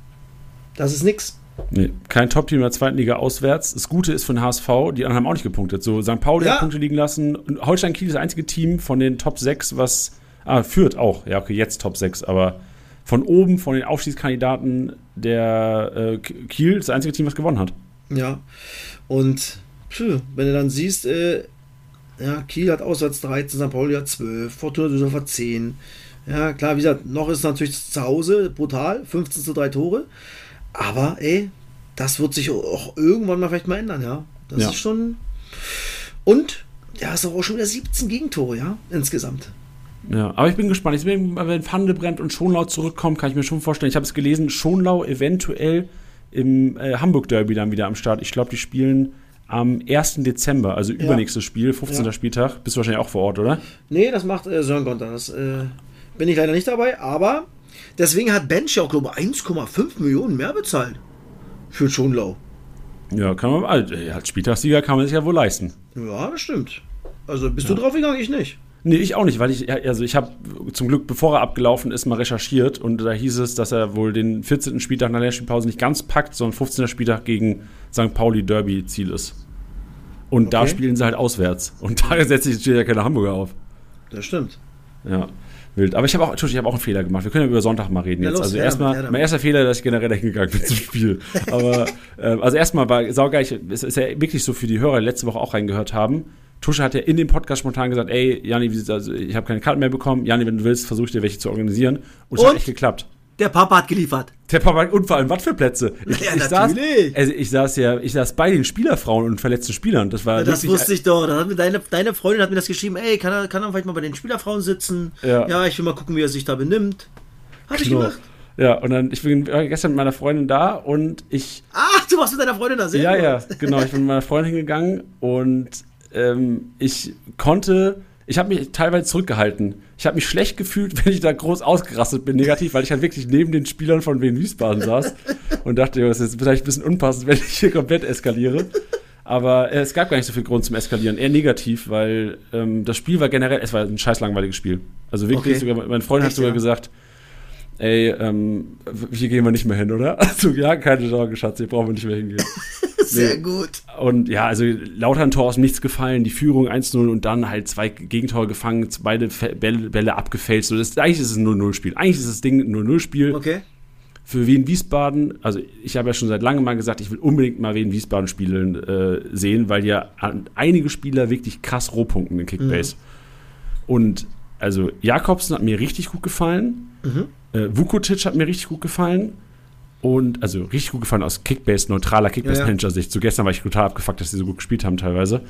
das ist nix. Nee, kein Top-Team in der zweiten Liga auswärts. Das Gute ist für den H S V, die anderen haben auch nicht gepunktet. So, Sankt Pauli ja. hat Punkte liegen lassen. Holstein Kiel ist das einzige Team von den Top sechs, was ah, führt auch. Ja, okay, jetzt Top sechs, aber von oben, von den Aufstiegskandidaten, der äh, Kiel ist das einzige Team, was gewonnen hat. Ja, und pfuh, wenn du dann siehst, äh, ja, Kiel hat auswärts dreizehn, Sankt Pauli hat zwölf, Fortuna Düsseldorf hat zehn. Ja, klar, wie gesagt, noch ist natürlich zu Hause brutal, fünfzehn zu drei Tore. Aber, ey, das wird sich auch irgendwann mal vielleicht mal ändern, ja. Das ja. ist schon. Und, ja, ist auch schon wieder siebzehn Gegentore, ja, insgesamt. Ja, aber ich bin gespannt. Ich bin, wenn Vandenbremt und Schonlau zurückkommen, kann ich mir schon vorstellen. Ich habe es gelesen, Schonlau eventuell im äh, Hamburg-Derby dann wieder am Start. Ich glaube, die spielen am ersten Dezember, also ja. übernächstes Spiel, fünfzehnten Ja. Spieltag. Bist du wahrscheinlich auch vor Ort, oder? Nee, das macht äh, Sören Gonter. Das äh, bin ich leider nicht dabei, aber Deswegen hat Bench ja auch, glaube ich, eins Komma fünf Millionen mehr bezahlt. Für Schonlau. Ja, kann man, also, als Spieltagssieger kann man sich ja wohl leisten. Ja, das stimmt. Also bist ja. du drauf gegangen? Ich nicht. Nee, ich auch nicht, weil ich, also ich habe zum Glück, bevor er abgelaufen ist, mal recherchiert und da hieß es, dass er wohl den vierzehnten Spieltag nach der Spielpause nicht ganz packt, sondern fünfzehnten Spieltag gegen Sankt Pauli Derby Ziel ist. Und okay. Da spielen sie halt auswärts. Und da setzt sich ja keine Hamburger auf. Das stimmt. Ja, wild. Aber ich habe auch, ich habe auch einen Fehler gemacht. Wir können ja über Sonntag mal reden ja, jetzt. Los, also erstmal, mein erster Fehler, dass ich generell hingegangen bin zum Spiel. Aber äh, also erstmal war saugeil, es ist ja wirklich so für die Hörer, die letzte Woche auch reingehört haben. Tusche hat ja in dem Podcast spontan gesagt, ey, Janni, also ich habe keine Karten mehr bekommen. Janni, wenn du willst, versuche ich dir welche zu organisieren. Und es hat echt geklappt. Der Papa hat geliefert. Der Papa hat, und vor allem, was für Plätze. Ich, ja, ich natürlich. Saß, also ich saß ja, ich saß bei den Spielerfrauen und verletzten Spielern. Das war ja, das wusste ich doch. Das hat mir deine, deine Freundin hat mir das geschrieben, ey, kann er, kann er vielleicht mal bei den Spielerfrauen sitzen? Ja, ja ich will mal gucken, wie er sich da benimmt. Hat ich genau. gemacht. Ja, und dann, ich bin gestern mit meiner Freundin da und ich... Ach, du warst mit deiner Freundin da, sehr Ja, gut. ja, genau. Ich bin mit meiner Freundin hingegangen und ähm, ich konnte... Ich habe mich teilweise zurückgehalten. Ich habe mich schlecht gefühlt, wenn ich da groß ausgerastet bin, negativ, weil ich halt wirklich neben den Spielern von Wien Wiesbaden saß und dachte, das ist vielleicht ein bisschen unpassend, wenn ich hier komplett eskaliere. Aber äh, es gab gar nicht so viel Grund zum Eskalieren, eher negativ, weil ähm, das Spiel war generell, es war ein scheiß langweiliges Spiel. Also wirklich, okay. sogar, mein Freund Echt, hat sogar ja? gesagt, ey, ähm, hier gehen wir nicht mehr hin, oder? Also ja, keine Sorge, Schatz, hier brauchen wir nicht mehr hingehen. Sehr nee. gut. Und ja, also Lautern Tor aus dem Nichts gefallen, die Führung eins null und dann halt zwei Gegentore gefangen, beide Bälle, Bälle abgefälscht. So, das, eigentlich ist es ein null null Spiel. Eigentlich ist das Ding ein null null Spiel. Okay. Für Wien Wiesbaden, also ich habe ja schon seit langem mal gesagt, ich will unbedingt mal Wien Wiesbaden spielen äh, sehen, weil ja einige Spieler wirklich krass rohpunkten in Kickbase. Mhm. Und also Jakobsen hat mir richtig gut gefallen. Mhm. Äh, Vukotic hat mir richtig gut gefallen. Und, also richtig gut gefallen aus Kickbase, neutraler Kickbase-Manager-Sicht. Ja, ja. So gestern war ich total abgefuckt, dass die so gut gespielt haben teilweise.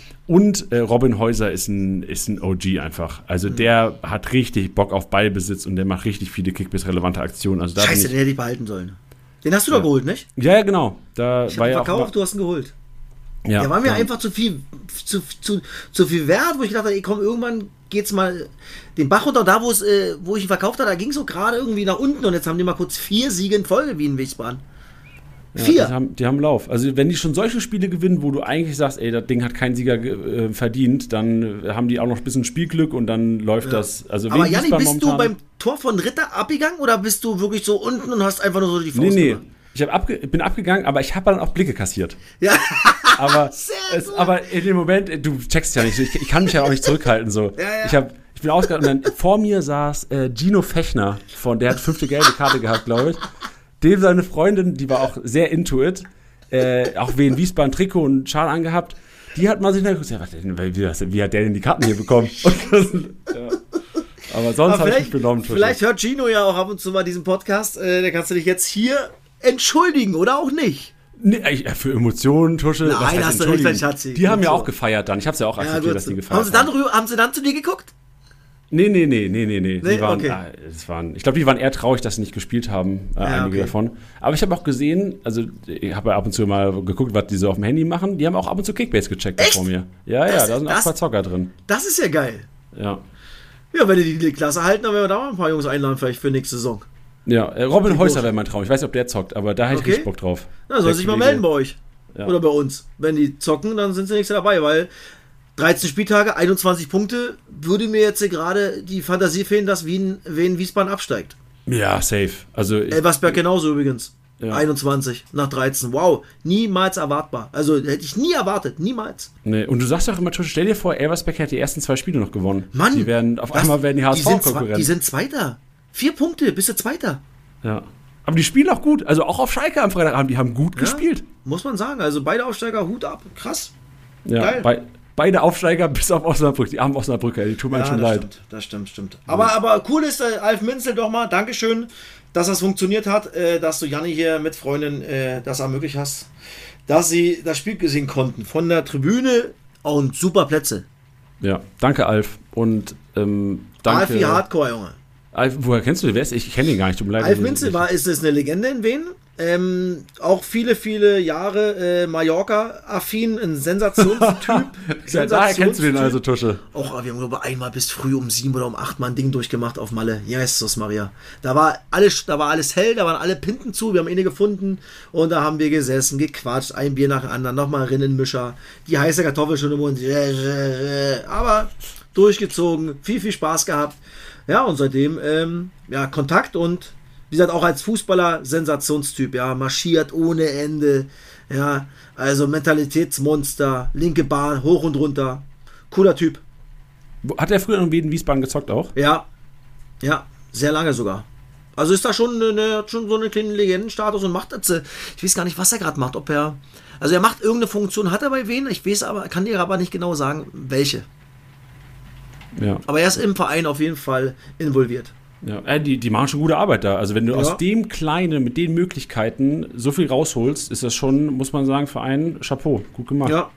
Und äh, Robin Häuser ist ein, ist ein O G einfach. Also mhm. der hat richtig Bock auf Ballbesitz und der macht richtig viele Kickbase-relevante Aktionen. Also da Scheiße, den hätte ich behalten sollen. Den hast du ja. doch geholt, nicht? Ja, ja, genau. Da ich war hab ja verkauft, auch du hast ihn geholt. Ja, der war mir ja. einfach zu viel, zu, zu, zu viel wert, wo ich dachte, ey, komm, irgendwann geht's mal den Bach runter. Da, wo es, äh, wo ich ihn verkauft habe, da ging es so gerade irgendwie nach unten und jetzt haben die mal kurz vier Siege in Folge wie in Wiesbaden. Ja, vier. Die haben, die haben Lauf. Also wenn die schon solche Spiele gewinnen, wo du eigentlich sagst, ey, das Ding hat keinen Sieger äh, verdient, dann haben die auch noch ein bisschen Spielglück und dann läuft ja. das. Also aber Janni, bist momentan du beim Tor von Ritter abgegangen oder bist du wirklich so unten und hast einfach nur so die Faust Nee, nee. gemacht? Ich hab abge- bin abgegangen, aber ich habe dann auch Blicke kassiert. Ja. Aber, es, aber in dem Moment, du checkst ja nicht, ich, ich kann mich ja auch nicht zurückhalten. So. Ja, ja. Ich, hab, ich bin ausgegangen und dann vor mir saß äh, Gino Fechner, von, der hat fünfte gelbe Karte gehabt, glaube ich. Dem seine Freundin, die war auch sehr into it, äh, auch wie in Wiesbaden Trikot und Schal angehabt, die hat mal sich nachgeguckt, ja, was denn, wie, wie hat der denn die Karten hier bekommen? Und, ja. Aber sonst habe ich mich benommen. Vielleicht hört Gino ja auch ab und zu mal diesen Podcast, äh, da kannst du dich jetzt hier entschuldigen oder auch nicht. Nee, für Emotionen, Tusche. Nein, hast du recht, Schatzi. Die haben ja auch gefeiert dann. Ich hab's ja auch akzeptiert, ja, dass die gefeiert haben. Sie dann rüber, haben sie dann zu dir geguckt? Nee, nee, nee, nee, nee, nee. nee die waren, okay. ah, das waren, ich glaube, die waren eher traurig, dass sie nicht gespielt haben, äh, ja, einige okay. davon. Aber ich habe auch gesehen, also ich habe ja ab und zu mal geguckt, was die so auf dem Handy machen. Die haben auch ab und zu Kickbase gecheckt vor mir. Ja, das, ja, da sind das, auch zwei Zocker drin. Das ist ja geil. Ja. Ja, wenn die die Klasse halten, dann werden wir da mal ein paar Jungs einladen, vielleicht für nächste Saison. Ja, äh, Robin Häuser wäre mein Traum. Ich weiß nicht, ob der zockt, aber da hätte okay. ich richtig Bock drauf. Na, soll sich mal melden bei euch. Ja. Oder bei uns. Wenn die zocken, dann sind sie nächste dabei, weil dreizehn Spieltage, einundzwanzig Punkte, würde mir jetzt gerade die Fantasie fehlen, dass Wien, Wien Wiesbaden absteigt. Ja, safe. Also Elversberg genauso übrigens. Ja. einundzwanzig nach dreizehn. Wow, niemals erwartbar. Also hätte ich nie erwartet, niemals. Nee. Und du sagst doch immer, stell dir vor, Elversberg hat die ersten zwei Spiele noch gewonnen. Mann, die werden auf das, einmal werden die H S V-Konkurrenten. Die sind Zweiter. Vier Punkte, bist du Zweiter. Ja. Aber die spielen auch gut. Also auch auf Schalke am Freitag haben die haben gut ja, gespielt. Muss man sagen. Also beide Aufsteiger, Hut ab. Krass. Ja, geil. Bei, beide Aufsteiger bis auf Osnabrück. Die armen Osnabrücker, die tun mir ja, schon das leid. Stimmt, das stimmt, stimmt. Aber, aber cool ist, äh, Alf Minzel doch mal, Dankeschön, dass das funktioniert hat, äh, dass du Janni hier mit Freundin äh, das ermöglicht hast, dass sie das Spiel gesehen konnten. Von der Tribüne und super Plätze. Ja, danke Alf. Und ähm, danke. Alf wie Hardcore, Junge. Alf, woher kennst du den? Wer ist? Ich kenne ihn gar nicht. Tut mir leid, Alf Minzel war, ist es eine Legende in Wien? Ähm, auch viele, viele Jahre äh, Mallorca-affin, ein Sensationstyp. Ja, daher kennst du den also, Tusche. Auch wir haben, glaube ich, einmal bis früh um sieben oder um acht mal ein Ding durchgemacht auf Malle. Jesus Maria. Da war alles, da war alles hell, da waren alle Pinten zu, wir haben eine gefunden und da haben wir gesessen, gequatscht, ein Bier nach dem anderen, nochmal Rinnenmischer, die heiße Kartoffel schon im Mund. Aber durchgezogen, viel, viel Spaß gehabt. Ja, und seitdem, ähm, ja, Kontakt und wie gesagt, auch als Fußballer Sensationstyp, ja, marschiert ohne Ende, ja, also Mentalitätsmonster, linke Bahn, hoch und runter, cooler Typ. Hat er früher in Wiesbaden gezockt auch? Ja, ja, sehr lange sogar. Also ist da schon, eine, schon so eine kleine Legendenstatus und macht das, ich weiß gar nicht, was er gerade macht, ob er, also er macht irgendeine Funktion, hat er bei wen, ich weiß aber, kann dir aber nicht genau sagen, welche. Ja. Aber er ist im Verein auf jeden Fall involviert. Ja, die, die machen schon gute Arbeit da. Also wenn du ja. aus dem Kleinen, mit den Möglichkeiten so viel rausholst, ist das schon, muss man sagen, Verein, Chapeau, gut gemacht. Ja.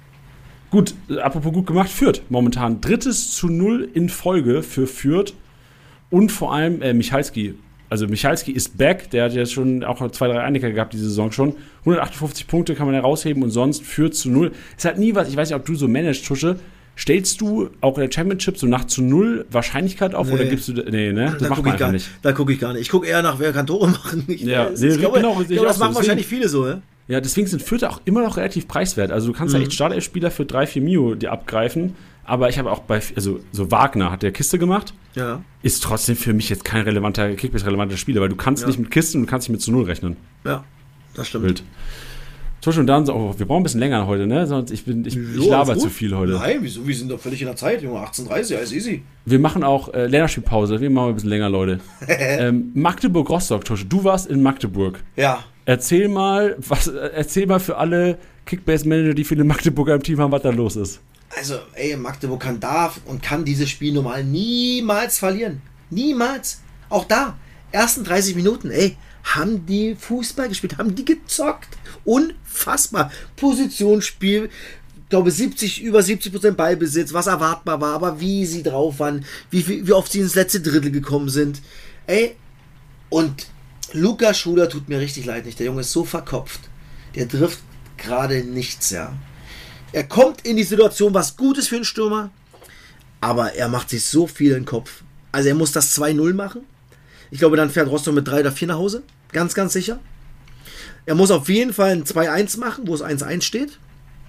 Gut, apropos gut gemacht, Fürth momentan. Drittes zu null in Folge für Fürth und vor allem äh, Michalski. Also Michalski ist back, der hat ja schon auch zwei, drei Einiger gehabt diese Saison schon. hundertachtundfünfzig Punkte kann man herausheben und sonst Fürth zu null. Ist halt nie was, ich weiß nicht, ob du so managst, Tusche. Stellst du auch in der Championship so nach zu null Wahrscheinlichkeit auf, nee. Oder gibst du, nee, ne, das da macht man einfach gar, nicht. Da gucke ich gar nicht. Ich gucke eher nach, wer kann Tore machen. Ich, ja, ich, nee, ich glaube, genau, ich glaube, das machen so. wahrscheinlich viele so, ne? Ja, deswegen sind Fürther auch immer noch relativ preiswert. Also du kannst mhm. ja echt Startelf-Spieler für drei, vier Mio dir abgreifen, aber ich habe auch bei, also so Wagner hat der Kiste gemacht, ja. Ist trotzdem für mich jetzt kein relevanter, Kickbase-relevanter Spieler, weil du kannst ja. nicht mit Kisten und du kannst nicht mit zu null rechnen. Ja, das stimmt. Wild. Zwischen und dann so, oh, wir brauchen ein bisschen länger heute, ne? Sonst ich bin ich, jo, ich laber zu viel heute. Nein, wieso? Wir sind doch völlig in der Zeit, Junge. achtzehn Uhr dreißig, alles easy. Wir machen auch äh, Länderspielpause. Wir machen ein bisschen länger, Leute. ähm, Magdeburg-Rostock, Tusche. Du warst in Magdeburg. Ja. Erzähl mal, was, erzähl mal für alle Kickbase-Manager, die viele Magdeburger im Team haben, was da los ist. Also, ey, Magdeburg kann darf und kann dieses Spiel normal niemals verlieren. Niemals. Auch da. Ersten dreißig Minuten, ey, haben die Fußball gespielt, haben die gezockt. Unfassbar. Positionsspiel, ich glaube siebzig, über siebzig Prozent Ballbesitz, was erwartbar war, aber wie sie drauf waren, wie, wie, wie oft sie ins letzte Drittel gekommen sind. Ey, und Lukas Schuler tut mir richtig leid nicht. Der Junge ist so verkopft. Der trifft gerade nichts, ja. Er kommt in die Situation, was gut ist für einen Stürmer, aber er macht sich so viel in den Kopf. Also er muss das zwei null machen. Ich glaube, dann fährt Rostock mit drei oder vier nach Hause. Ganz, ganz sicher. Er muss auf jeden Fall ein zwei eins machen, wo es eins eins steht.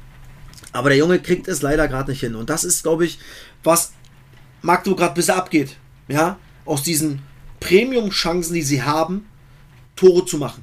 Aber der Junge kriegt es leider gerade nicht hin. Und das ist, glaube ich, was Magdeburg gerade bisher abgeht. Ja, aus diesen Premium-Chancen, die sie haben, Tore zu machen.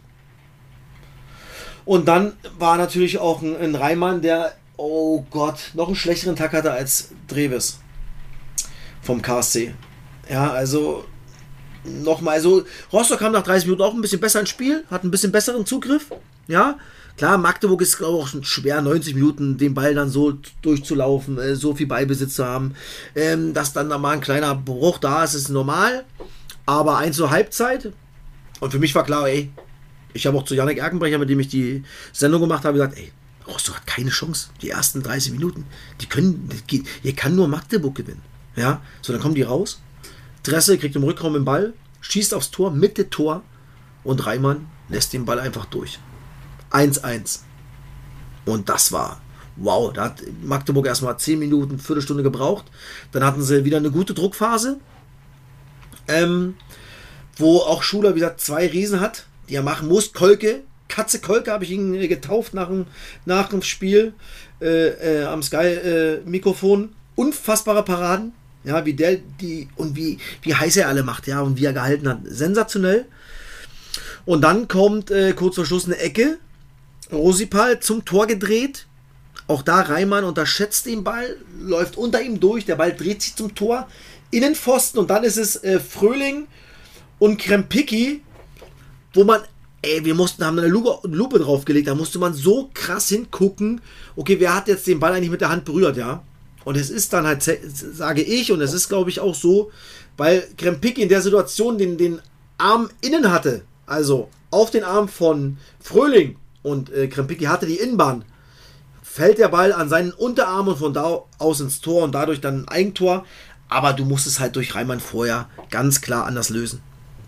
Und dann war natürlich auch ein, ein Reimann, der, oh Gott, noch einen schlechteren Tag hatte als Dreves vom K S C. Ja, also nochmal, also Rostock kam nach dreißig Minuten auch ein bisschen besser ins Spiel, hat ein bisschen besseren Zugriff. Ja, klar, Magdeburg ist, glaube ich, auch schon schwer, neunzig Minuten den Ball dann so durchzulaufen, äh, so viel Ballbesitz zu haben. Ähm, dass dann da mal ein kleiner Bruch da ist, ist normal. Aber eins zur Halbzeit. Und für mich war klar, ey, ich habe auch zu Jannik Erkenbrecher, mit dem ich die Sendung gemacht habe, gesagt, ey, Rostock hat keine Chance. Die ersten dreißig Minuten, die können, die, hier kann nur Magdeburg gewinnen. Ja, so, dann kommen die raus. Dressel kriegt im Rückraum den Ball, schießt aufs Tor, Mitte Tor und Reimann lässt den Ball einfach durch. eins eins. Und das war, wow, da hat Magdeburg erstmal zehn Minuten, Viertelstunde gebraucht. Dann hatten sie wieder eine gute Druckphase, ähm, wo auch Schuler wieder zwei Riesen hat, die er machen muss. Kolke, Katze Kolke habe ich ihn äh, getauft nach dem, nach dem Spiel äh, äh, am Sky-Mikrofon. Äh, Unfassbare Paraden. Ja, wie der, die, und wie, wie heiß er alle macht, ja, und wie er gehalten hat. Sensationell. Und dann kommt äh, kurz vor Schluss eine Ecke. Rosipal zum Tor gedreht. Auch da Reimann unterschätzt den Ball, läuft unter ihm durch, der Ball dreht sich zum Tor. Innenpfosten und dann ist es äh, Fröhling und Krempicki, wo man, ey, wir mussten, haben eine Lupe, Lupe draufgelegt, da musste man so krass hingucken, okay, wer hat jetzt den Ball eigentlich mit der Hand berührt, ja? Und es ist dann halt, sage ich, und es ist, glaube ich, auch so, weil Krempicki in der Situation den, den Arm innen hatte, also auf den Arm von Fröhling, und äh, Krempicki hatte die Innenbahn, fällt der Ball an seinen Unterarm und von da aus ins Tor und dadurch dann ein Eigentor. Aber du musst es halt durch Reimann vorher ganz klar anders lösen.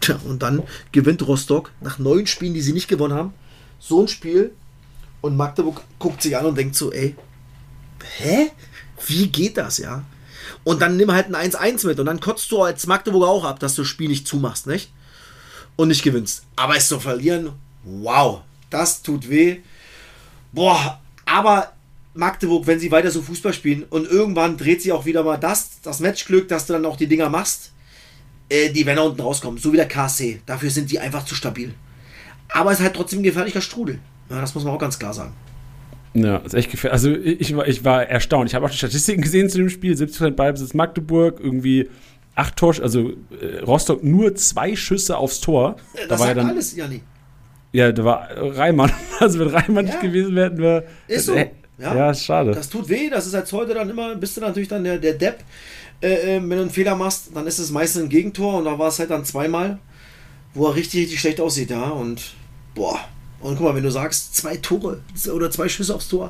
Tja, und dann gewinnt Rostock nach neun Spielen, die sie nicht gewonnen haben, so ein Spiel und Magdeburg guckt sich an und denkt so, ey, hä? Wie geht das, ja? Und dann nimm halt ein eins eins mit und dann kotzt du als Magdeburger auch ab, dass du das Spiel nicht zumachst, nicht? Und nicht gewinnst. Aber es zu verlieren, wow, das tut weh. Boah, aber Magdeburg, wenn sie weiter so Fußball spielen und irgendwann dreht sie auch wieder mal das, das Matchglück, dass du dann auch die Dinger machst, äh, die werden da unten rauskommen, so wie der K C. Dafür sind die einfach zu stabil. Aber es ist halt trotzdem ein gefährlicher Strudel. Ja, das muss man auch ganz klar sagen. Ja, ist echt gefährlich. Also ich war, ich war erstaunt. Ich habe auch die Statistiken gesehen zu dem Spiel. siebzig Prozent Ballbesitz Magdeburg, irgendwie acht Tore, also äh, Rostock nur zwei Schüsse aufs Tor. Das da war sagt ja dann alles, Janni. Ja, da war Reimann. Also wenn Reimann Ja. nicht gewesen wäre, hätten wir... Ist so. Äh, Ja, ja, ist schade. Das tut weh, das ist als heute dann immer, bist du natürlich dann der, der Depp. Äh, wenn du einen Fehler machst, dann ist es meistens ein Gegentor und da war es halt dann zweimal, wo er richtig, richtig schlecht aussieht, ja. Und boah. Und guck mal, wenn du sagst, zwei Tore oder zwei Schüsse aufs Tor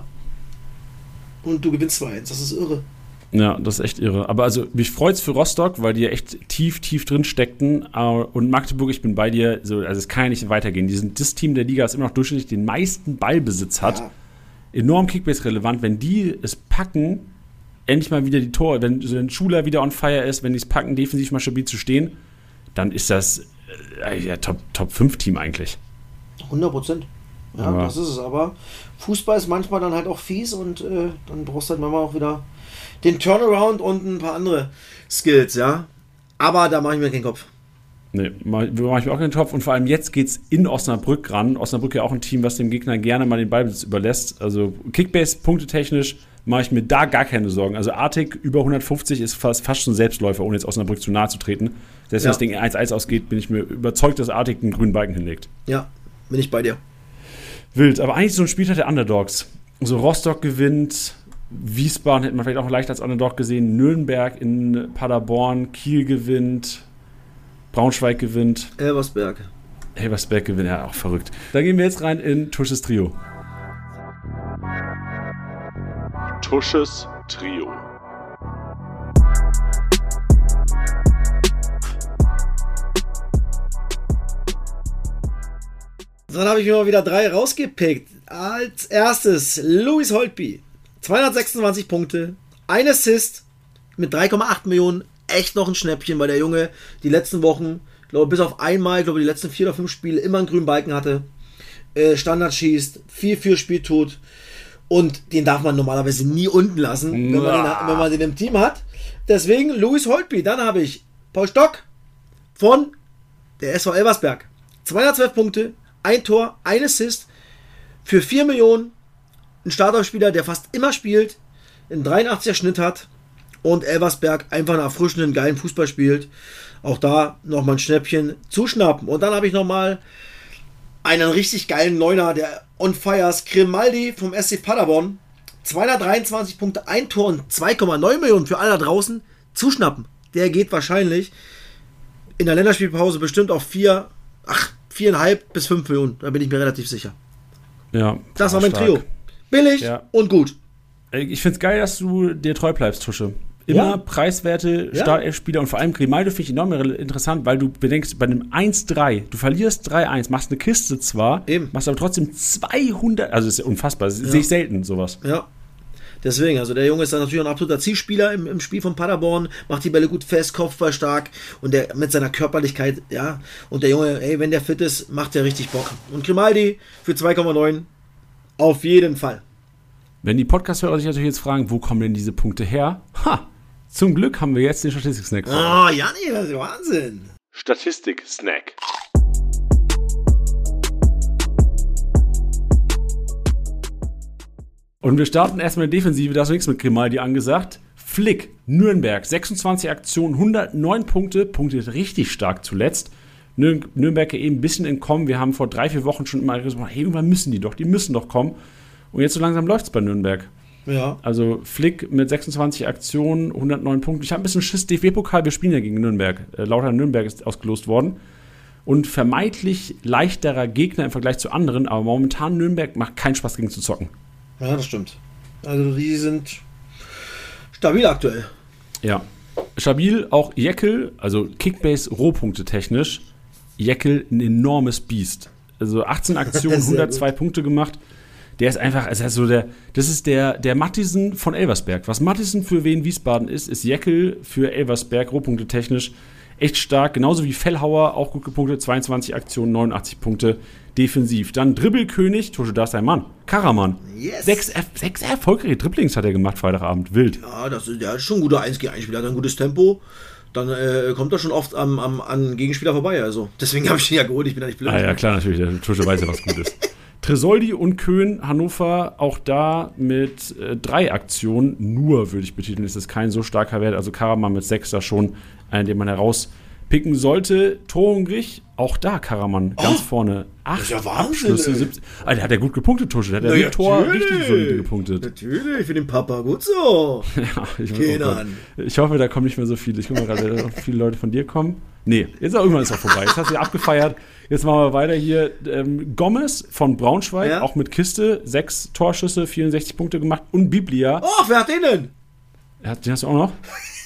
und du gewinnst zwei eins, das ist irre. Ja, das ist echt irre. Aber also mich freut's für Rostock, weil die ja echt tief, tief drin steckten. Und Magdeburg, ich bin bei dir, so, also es kann ja nicht weitergehen. Die sind das Team der Liga, das immer noch durchschnittlich den meisten Ballbesitz hat. Ja. Enorm Kickbase-relevant. Wenn die es packen, endlich mal wieder die Tore, wenn so ein Schuler wieder on fire ist, wenn die es packen, defensiv mal stabil zu stehen, dann ist das äh, ja, Top, Top fünf Team eigentlich. hundert Prozent. Ja, aber das ist es. Aber Fußball ist manchmal dann halt auch fies und äh, dann brauchst du halt manchmal auch wieder den Turnaround und ein paar andere Skills, ja. Aber da mache ich mir keinen Kopf. Nee, mache ich mir auch keinen Kopf. Und vor allem jetzt geht es in Osnabrück ran. Osnabrück ja auch ein Team, was dem Gegner gerne mal den Ballbesitz überlässt. Also Kickbase, punktetechnisch, mache ich mir da gar keine Sorgen. Also Artig über hundertfünfzig ist fast, fast schon Selbstläufer, ohne jetzt Osnabrück zu nahe zu treten. Selbst wenn Ja. das Ding eins eins ausgeht, bin ich mir überzeugt, dass Artig einen grünen Balken hinlegt. Ja, bin ich bei dir. Wild, aber eigentlich so ein Spieltag der Underdogs. So Rostock gewinnt, Wiesbaden hätte man vielleicht auch leicht als Underdog gesehen, Nürnberg in Paderborn, Kiel gewinnt, Braunschweig gewinnt. Elversberg. Elversberg gewinnt, ja, auch verrückt. Da gehen wir jetzt rein in Tusches Trio. Tusches Trio. Dann habe ich mir mal wieder drei rausgepickt. Als erstes Louis Holtby. zweihundertsechsundzwanzig Punkte, ein Assist mit drei Komma acht Millionen. Echt noch ein Schnäppchen, weil der Junge die letzten Wochen, ich glaube bis auf einmal, ich glaube die letzten vier oder fünf Spiele immer einen grünen Balken hatte. Äh, Standard schießt, viel für Spiel tut. Und den darf man normalerweise nie unten lassen, wenn man, den, wenn man den im Team hat. Deswegen Louis Holtby. Dann habe ich Paul Stock von der S V Elversberg. zweihundertzwölf Punkte, ein Tor, ein Assist für vier Millionen. Ein Starterspieler, der fast immer spielt, einen dreiundachtziger Schnitt hat und Elversberg einfach einen erfrischenden, geilen Fußball spielt. Auch da nochmal ein Schnäppchen zuschnappen. Und dann habe ich nochmal einen richtig geilen Neuner, der on fire ist, Grimaldi vom S C Paderborn. zweihundertdreiundzwanzig Punkte, ein Tor und zwei Komma neun Millionen für alle da draußen zuschnappen. Der geht wahrscheinlich in der Länderspielpause bestimmt auf vier, ach, viereinhalb bis fünf Millionen. Da bin ich mir relativ sicher. Ja, das war mein stark. Trio. Billig Ja. und gut. Ich finde es geil, dass du dir treu bleibst, Tusche. Immer Ja. preiswerte Ja. Startelf-Spieler und vor allem Grimaldo finde ich enorm interessant, weil du bedenkst, bei einem eins drei, du verlierst drei eins, machst eine Kiste zwar, Eben. machst aber trotzdem zweihundert, also das ist ja unfassbar, das Ja. sehe ich selten, sowas. Ja. Deswegen, also der Junge ist dann natürlich ein absoluter Zielspieler im, im Spiel von Paderborn, macht die Bälle gut fest, Kopfball stark und der mit seiner Körperlichkeit, ja. Und der Junge, ey, wenn der fit ist, macht der richtig Bock. Und Grimaldi für zwei Komma neun auf jeden Fall. Wenn die Podcast-Hörer sich natürlich jetzt fragen, wo kommen denn diese Punkte her? Ha! Zum Glück haben wir jetzt den Statistik-Snack. Oh, Janni, das ist Wahnsinn. Statistik-Snack. Und wir starten erstmal in der Defensive, da ist nichts mit Grimaldi angesagt. Flick, Nürnberg, sechsundzwanzig Aktionen, hundertneun Punkte, punktet richtig stark zuletzt. Nür- Nürnberg eben ein bisschen entkommen. Wir haben vor drei, vier Wochen schon immer gesagt, hey, irgendwann müssen die doch, die müssen doch kommen. Und jetzt so langsam läuft es bei Nürnberg. Ja. Also Flick mit sechsundzwanzig Aktionen, hundertneun Punkte. Ich habe ein bisschen Schiss, D F B-Pokal, wir spielen ja gegen Nürnberg. Äh, Lautern Nürnberg ist ausgelost worden. Und vermeintlich leichterer Gegner im Vergleich zu anderen, aber momentan Nürnberg macht keinen Spaß gegen zu zocken. Ja, das stimmt. Also die sind stabil aktuell. Ja. Stabil auch Jekyll, also Kickbase Rohpunkte technisch, Jekyll ein enormes Biest. Also achtzehn Aktionen, hundertzwei Punkte gemacht. Der ist einfach, also so der, das ist der, der Mattisen von Elversberg. Was Mattisen für Wien Wiesbaden ist, ist Jekyll für Elversberg, Rohpunkte technisch echt stark. Genauso wie Fellhauer, auch gut gepunktet, zweiundzwanzig Aktionen, neunundachtzig Punkte defensiv. Dann Dribbelkönig, Tusche, da ist dein Mann, Karaman. Yes. Sechs, sechs erfolgreiche Dribblings hat er gemacht Freitagabend, wild. Ja, das ist, der ist schon ein guter eins gegen eins Spieler, hat ein gutes Tempo. Dann äh, kommt er schon oft am, am, an Gegenspieler vorbei. Also deswegen habe ich ihn ja geholt, ich bin ja nicht blöd. Ah ja, klar, natürlich, der Tusche weiß ja, was gut ist. Tresoldi und Köhn, Hannover, auch da mit äh, drei Aktionen, nur würde ich betiteln, ist das kein so starker Wert. Also Karaman mit sechs da schon, einen, den man herauspicken sollte. Torungrich, auch da Karaman ganz oh, vorne. Acht das ist ja Wahnsinn, Abschlüsse, siebzehn. Alter, hat er gut gepunktet, Tusche. Der hat Na, ja mit Tor natürlich. richtig solide gepunktet. Natürlich, für den Papa, gut so. Ja, ich, Gehen oh an. ich hoffe, da kommen nicht mehr so viele. Ich gucke mal gerade, ob viele Leute von dir kommen. Nee, jetzt auch irgendwann ist auch vorbei. Jetzt hast du ja abgefeiert. Jetzt machen wir weiter hier. Ähm, Gomez von Braunschweig, Ja? auch mit Kiste, sechs Torschüsse, vierundsechzig Punkte gemacht. Und Biblia. Oh, wer hat den denn? Hat- Den hast du auch noch?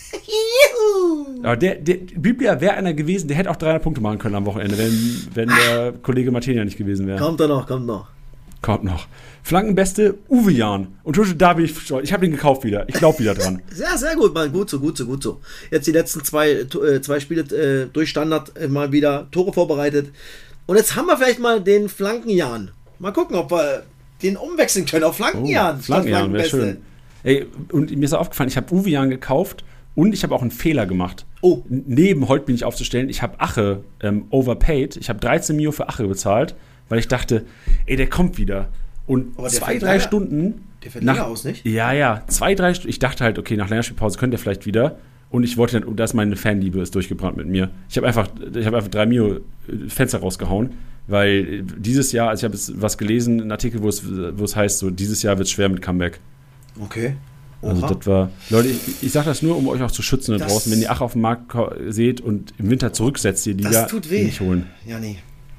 Aber der, der Biblia wäre einer gewesen, der hätte auch dreihundert Punkte machen können am Wochenende, wenn, wenn der Kollege Martinia nicht gewesen wäre. Kommt er noch, kommt noch. Kommt noch. Flankenbeste Uwe Jahn. Und Tusche, da bin ich stolz. Ich habe den gekauft wieder. Ich glaube wieder dran. Sehr, sehr gut, Mann. Gut so, gut so, gut so. Jetzt die letzten zwei, äh, zwei Spiele äh, durch Standard äh, mal wieder Tore vorbereitet. Und jetzt haben wir vielleicht mal den Flankenjan. Mal gucken, ob wir den umwechseln können auf Flankenjan. Oh, Flankenjan, wäre schön. Ey, und mir ist auch aufgefallen, ich habe Uwe Jahn gekauft und ich habe auch einen Fehler gemacht. Oh. N- Neben Holtby nicht aufzustellen, ich habe Ache ähm, overpaid. Ich habe dreizehn Mio für Ache bezahlt, weil ich dachte, ey, der kommt wieder. Und Aber der zwei, fällt drei leider- Stunden. Der fällt länger aus, nicht? Ja, ja, zwei, drei Stunden. Ich dachte halt, okay, nach Länderspielpause könnte er vielleicht wieder. Und ich wollte dann, und da ist meine Fanliebe ist durchgebrannt mit mir. Ich habe einfach, ich habe einfach drei Mio Fenster rausgehauen, weil dieses Jahr, also ich habe jetzt was gelesen, einen Artikel, wo es, wo es heißt, so dieses Jahr wird es schwer mit Comeback. Okay. Also Oha. das war, Leute, ich, ich sage das nur, um euch auch zu schützen da Das- draußen. Wenn ihr Ach auf dem Markt ko- seht und im Winter zurücksetzt, die Liga, Das tut weh. nicht holen. Ja, nee.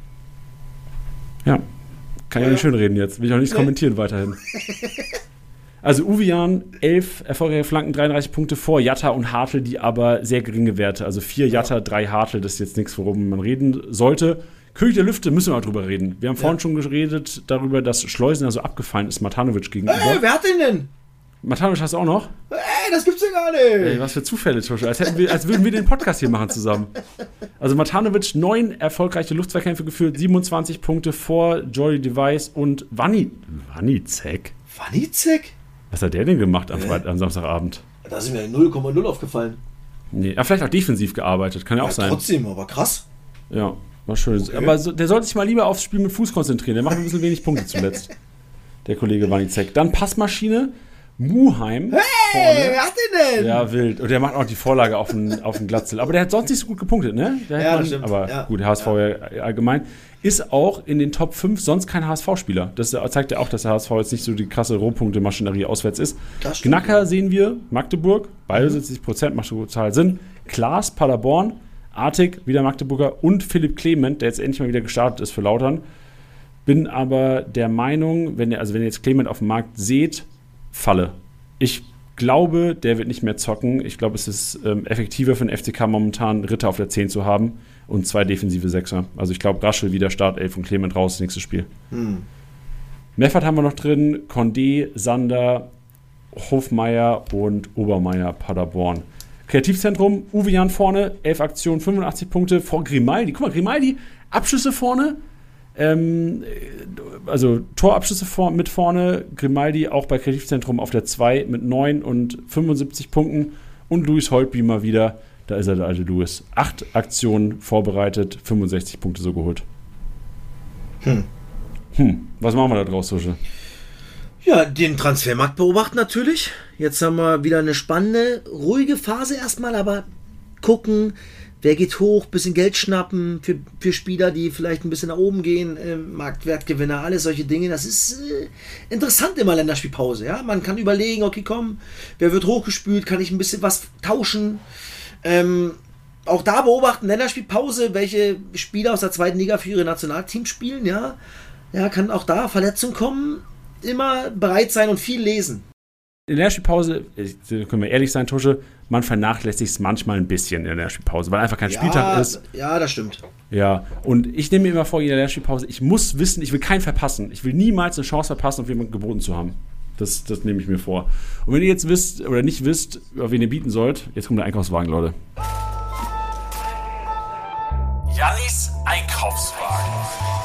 Ja, kann ja Ja. nicht schön reden jetzt. Will ich auch nicht Nee. kommentieren weiterhin. Also Uwe Jahn, elf erfolgreiche Flanken, dreiunddreißig Punkte vor Jatta und Hartl, die aber sehr geringe Werte. Also vier Jatta, drei Hartl, das ist jetzt nichts, worum man reden sollte. König der Lüfte, müssen wir mal drüber reden. Wir haben vorhin schon geredet darüber, dass Schleusener so abgefallen ist Matanovic gegenüber. Ey, wer hat den denn? Matanovic hast du auch noch? Ey, das gibt's ja gar nicht. Ey, was für Zufälle, Tusche. Als, hätten wir, als würden wir den Podcast hier machen zusammen. Also Matanovic, neun erfolgreiche Luftzweikämpfe geführt, siebenundzwanzig Punkte vor Jory Device und Vanni, Vanizek. Vanizek? Was hat der denn gemacht am, Hä? Freit- am Samstagabend? Da ist mir null Komma null aufgefallen. Nee, ja, vielleicht auch defensiv gearbeitet, kann ja auch Ja, sein. trotzdem, aber krass. Ja, war schön. Okay. Aber so, der sollte sich mal lieber aufs Spiel mit Fuß konzentrieren. Der macht ein bisschen wenig Punkte zuletzt. Der Kollege Vanizek. Dann Passmaschine, Muheim. Hey, wer hat den denn? Ja, wild. Und der macht auch die Vorlage auf den, auf den Glatzel. Aber der hat sonst nicht so gut gepunktet, ne? Der hat Ja, man, das stimmt. Aber Ja. gut, der H S V ja. allgemein. Ist auch in den Top fünf sonst kein H S V-Spieler. Das zeigt ja auch, dass der H S V jetzt nicht so die krasse Rohpunkte-Maschinerie auswärts ist. Das stimmt. Knacker sehen wir, Magdeburg, beide siebzig Prozent, macht schon total Sinn. Klaas, Paderborn, Artig, wieder Magdeburger und Philipp Clement, der jetzt endlich mal wieder gestartet ist für Lautern. Bin aber der Meinung, wenn ihr, also wenn ihr jetzt Clement auf dem Markt seht, Falle. Ich glaube, der wird nicht mehr zocken. Ich glaube, es ist ähm, effektiver für den F C K momentan, Ritter auf der zehn zu haben und zwei defensive Sechser. Also ich glaube, Raschel wieder Startelf und Clement raus, nächstes Spiel. Hm. Meffert haben wir noch drin, Condé, Sander, Hofmeier und Obermeier, Paderborn. Kreativzentrum, Uwe Jan vorne, elf Aktionen, fünfundachtzig Punkte vor Grimaldi. Guck mal, Grimaldi, Abschlüsse vorne, ähm, also Torabschlüsse vor, mit vorne, Grimaldi auch bei Kreativzentrum auf der zwei mit neun und fünfundsiebzig Punkten und Luis Holtby mal wieder, da ist er, der alte Luis. Acht Aktionen vorbereitet, fünfundsechzig Punkte so geholt. Hm. Hm, was machen wir da draus, Susche? Ja, den Transfermarkt beobachten natürlich. Jetzt haben wir wieder eine spannende, ruhige Phase erstmal, aber gucken, wer geht hoch, bisschen Geld schnappen für, für Spieler, die vielleicht ein bisschen nach oben gehen, äh, Marktwertgewinner, alles solche Dinge. Das ist äh, interessant immer Länderspielpause. Ja? Man kann überlegen, okay, komm, wer wird hochgespült, kann ich ein bisschen was tauschen. Ähm, auch da beobachten, Länderspielpause, welche Spieler aus der zweiten Liga für ihre Nationalteams spielen. Ja, ja, kann auch da Verletzung kommen. Immer bereit sein und viel lesen. In der Spielpause, können wir ehrlich sein, Tusche, man vernachlässigt es manchmal ein bisschen in der Spielpause, weil einfach kein Spieltag ja, ist. Ja, das stimmt. Ja, und ich nehme mir immer vor, in der Länderspielpause, ich muss wissen, ich will keinen verpassen. Ich will niemals eine Chance verpassen, auf jemanden geboten zu haben. Das, das nehme ich mir vor. Und wenn ihr jetzt wisst oder nicht wisst, auf wen ihr bieten sollt, jetzt kommt der Einkaufswagen, Leute. Jannis Einkaufswagen.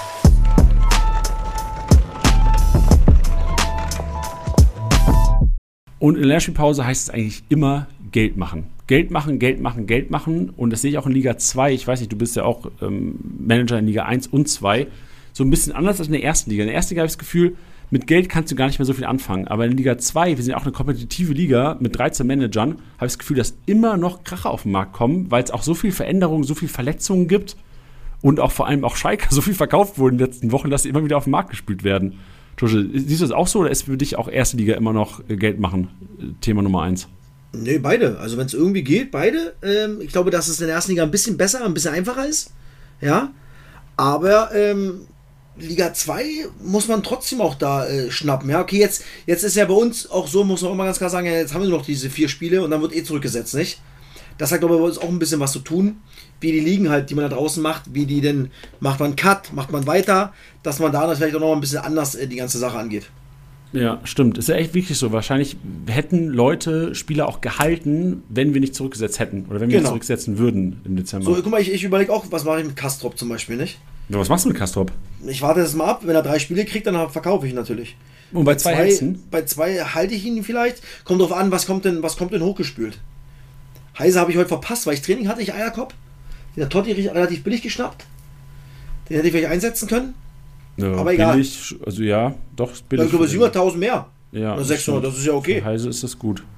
Und in der Länderspielpause heißt es eigentlich immer Geld machen. Geld machen, Geld machen, Geld machen. Und das sehe ich auch in Liga zwei. Ich weiß nicht, du bist ja auch ähm, Manager in Liga eins und zwei. So ein bisschen anders als in der ersten Liga. In der ersten Liga habe ich das Gefühl, mit Geld kannst du gar nicht mehr so viel anfangen. Aber in Liga zwei, wir sind ja auch eine kompetitive Liga mit dreizehn Managern, habe ich das Gefühl, dass immer noch Kracher auf den Markt kommen, weil es auch so viel Veränderungen, so viel Verletzungen gibt und auch vor allem auch Schalke so viel verkauft wurde in den letzten Wochen, dass sie immer wieder auf den Markt gespült werden. Tusche, siehst du das auch so oder ist für dich auch erste Liga immer noch Geld machen? Thema Nummer eins. Nee, beide. Also wenn es irgendwie geht, beide. Ähm, ich glaube, dass es in der ersten Liga ein bisschen besser, ein bisschen einfacher ist. Ja. Aber ähm, Liga zwei muss man trotzdem auch da äh, schnappen. Ja, okay, jetzt, jetzt ist ja bei uns auch so, muss man auch mal ganz klar sagen, ja, jetzt haben wir nur noch diese vier Spiele und dann wird eh zurückgesetzt, nicht? Das hat, glaube ich, bei uns auch ein bisschen was zu tun, wie die Ligen halt, die man da draußen macht, wie die denn, macht man Cut, macht man weiter, dass man da vielleicht auch noch ein bisschen anders äh, die ganze Sache angeht. Ja, stimmt. Ist ja echt wirklich so. Wahrscheinlich hätten Leute Spieler auch gehalten, wenn wir nicht zurückgesetzt hätten. Oder wenn wir Genau. nicht zurücksetzen würden im Dezember. So, guck mal, ich, ich überlege auch, was mache ich mit Kastrop zum Beispiel, nicht? Ja, was machst du mit Kastrop? Ich warte das mal ab, wenn er drei Spiele kriegt, dann verkaufe ich ihn natürlich. Und bei zwei Hälften? Bei zwei halte ich ihn vielleicht. Kommt drauf an, was kommt denn, was kommt denn hochgespült. Heise habe ich heute verpasst, weil ich Training hatte, ich Eierkopf. Den hat Totti relativ billig geschnappt. Den hätte ich vielleicht einsetzen können. Ja, aber egal. Billig, also ja, doch billig. Ich glaube, siebenhunderttausend mehr. Ja, Oder sechshundert, stimmt. das ist ja okay. Für Heise ist das gut.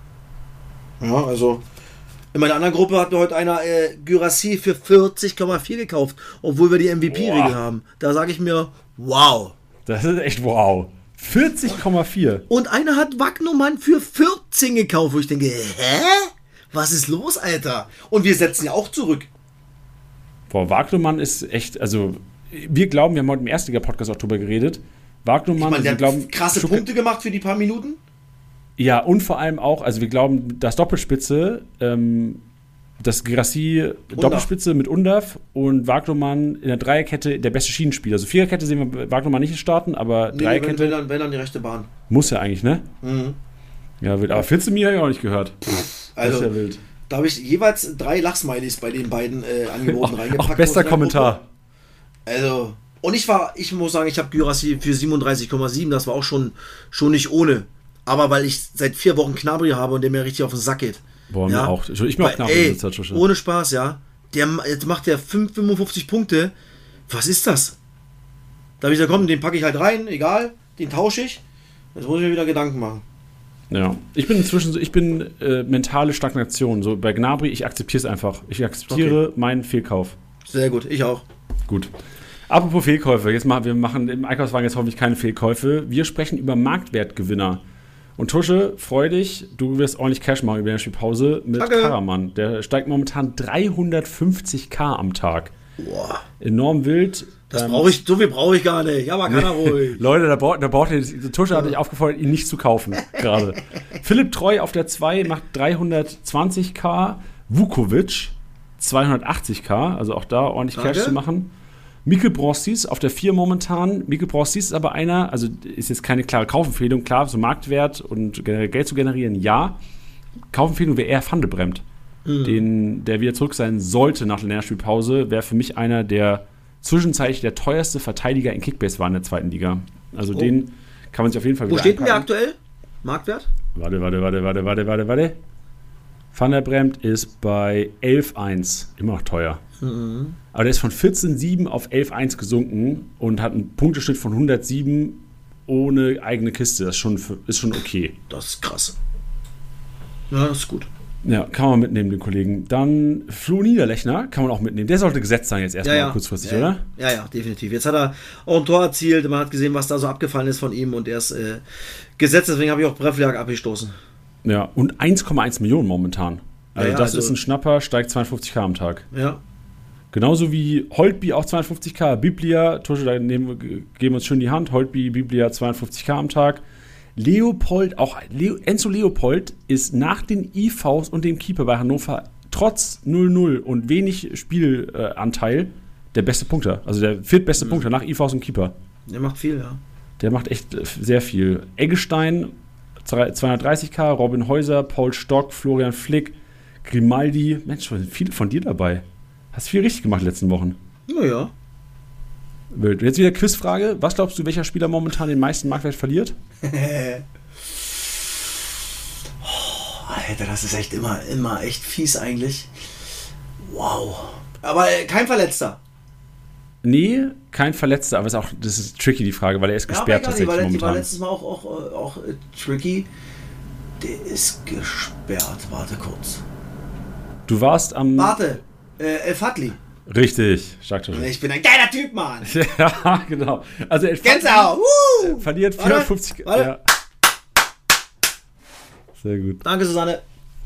Ja, also in meiner anderen Gruppe hat mir heute einer äh, Gyrassi für vierzig Komma vier gekauft, obwohl wir die M V P-Regel Boah. haben. Da sage ich mir, wow. Das ist echt wow. vierzig Komma vier. Und einer hat Wagnumann für vierzehn gekauft, wo ich denke, hä? Was ist los, Alter? Und wir setzen ja auch zurück. Boah, Wagnumann ist echt, also wir glauben, wir haben heute im Erstliga-Podcast auch drüber geredet. Wagnumann, Ich meine, der wir glauben, hat krasse Schuck- Punkte gemacht für die paar Minuten. Ja, und vor allem auch, also wir glauben, dass Doppelspitze, ähm, das Girassi Doppelspitze mit Undav und Wagnumann in der Dreierkette der beste Schienenspieler. Also Viererkette sehen wir Wagnumann nicht starten, aber Nee, wenn, Dreierkette wenn, dann, wenn dann die rechte Bahn. muss ja eigentlich, ne? Mhm. Ja, wild. Aber vierzehn Mio habe ich auch nicht gehört. Also, das ist ja wild. da habe ich jeweils drei Lachsmilies bei den beiden äh, Angeboten Auch, reingepackt. auch bester aus der Kommentar. Gruppe. Also, und ich war, ich muss sagen, ich habe Gyrassi für siebenunddreißig Komma sieben, das war auch schon, schon nicht ohne. Aber weil ich seit vier Wochen Knabri habe und der mir richtig auf den Sack geht. Boah, ja? mir auch. Ich, ich bin auch Weil, knapp ey, Besitzer, Tusche. ohne Spaß, ja. Der, jetzt macht der fünfundfünfzig Punkte. Was ist das? Da habe ich gesagt, komm, den packe ich halt rein, egal, den tausche ich. Jetzt muss ich mir wieder Gedanken machen. Ja, ich bin inzwischen so, ich bin äh, mentale Stagnation. So bei Gnabry, ich akzeptiere es einfach. Ich akzeptiere Okay. meinen Fehlkauf. Sehr gut, ich auch. Gut. Apropos Fehlkäufe, jetzt machen wir machen im Einkaufswagen jetzt hoffentlich keine Fehlkäufe. Wir sprechen über Marktwertgewinner. Und Tusche, freu dich, du wirst ordentlich Cash machen über die Spielpause mit Danke. Karaman. Der steigt momentan dreihundertfünfzig K am Tag. Boah, Enorm wild. das Ähm, brauche ich, so viel brauche ich gar nicht. Ja, aber kann er ruhig. Leute, da braucht, da braucht ihr, die Tusche hat euch aufgefordert, ihn nicht zu kaufen, gerade. Philipp Treu auf der zwei macht dreihundertzwanzig K. Vukovic zweihundertachtzig K, also auch da ordentlich Danke. Cash zu machen. Mikkel Bronsis auf der vier momentan. Mikkel Bronsis ist aber einer, also ist jetzt keine klare Kaufempfehlung, klar, so Marktwert und generell Geld zu generieren, ja. Kaufempfehlung wäre eher Van de Bremt, Mhm. den, der wieder zurück sein sollte nach der Länderspielpause, wäre für mich einer der zwischenzeitlich der teuerste Verteidiger in Kickbase war in der zweiten Liga. Also Oh. den kann man sich auf jeden Fall Wo wieder steht denn der einpacken. aktuell? Marktwert? Warte, warte, warte, warte, warte, warte, warte. Van der Bremt ist bei elf Komma eins. Immer noch teuer. Mhm. Aber der ist von vierzehn Komma sieben auf elf Komma eins gesunken und hat einen Punkteschnitt von hundertsieben ohne eigene Kiste. Das ist schon, ist schon okay. Das ist krass. Ja, das ist gut. Ja, kann man mitnehmen, den Kollegen. Dann Flo Niederlechner kann man auch mitnehmen. Der sollte gesetzt sein jetzt erstmal ja, ja. kurzfristig, ja, oder? Ja, ja, definitiv. Jetzt hat er auch ein Tor erzielt. Man hat gesehen, was da so abgefallen ist von ihm und er ist äh, gesetzt. Deswegen habe ich auch Brevliak abgestoßen. Ja, und eins Komma eins Millionen momentan. Also Ja, ja, das also- ist ein Schnapper, steigt zweiundfünfzig K am Tag. Ja. Genauso wie Holtby auch zweiundfünfzig K, Biblia, Tusche, da nehmen, wir- geben wir uns schön die Hand. Holtby, Biblia zweiundfünfzig K am Tag. Leopold, auch Leo, Enzo Leopold ist nach den I Vs und dem Keeper bei Hannover trotz null null und wenig Spielanteil der beste Punkter. Also der viertbeste mhm. Punkter nach I V aus dem Keeper. Der macht viel, ja. Der macht echt sehr viel. Eggestein, zweihundertdreißig K, Robin Häuser, Paul Stock, Florian Flick, Grimaldi. Mensch, was sind viele von dir dabei. Hast viel richtig gemacht in den letzten Wochen. Naja. Wild. Jetzt wieder Quizfrage. Was glaubst du, welcher Spieler momentan den meisten Marktwert verliert? Oh, Alter, das ist echt immer, immer echt fies eigentlich. Wow. Aber äh, kein Verletzter. Nee, kein Verletzter, aber ist auch, das ist tricky, die Frage, weil er ist gesperrt ja, tatsächlich die war, momentan. Die war letztes Mal auch, auch, auch, auch äh, tricky. Der ist gesperrt. Warte kurz. Du warst am... Warte, äh, El Fadli. Richtig, stark schon. Ich bin ein geiler Typ, Mann. Ja, genau. Also El Fadli Gänsehaut. Uh! verliert vierhundertfünfzig... Warte, warte. Ja. Sehr gut. Danke, Susanne.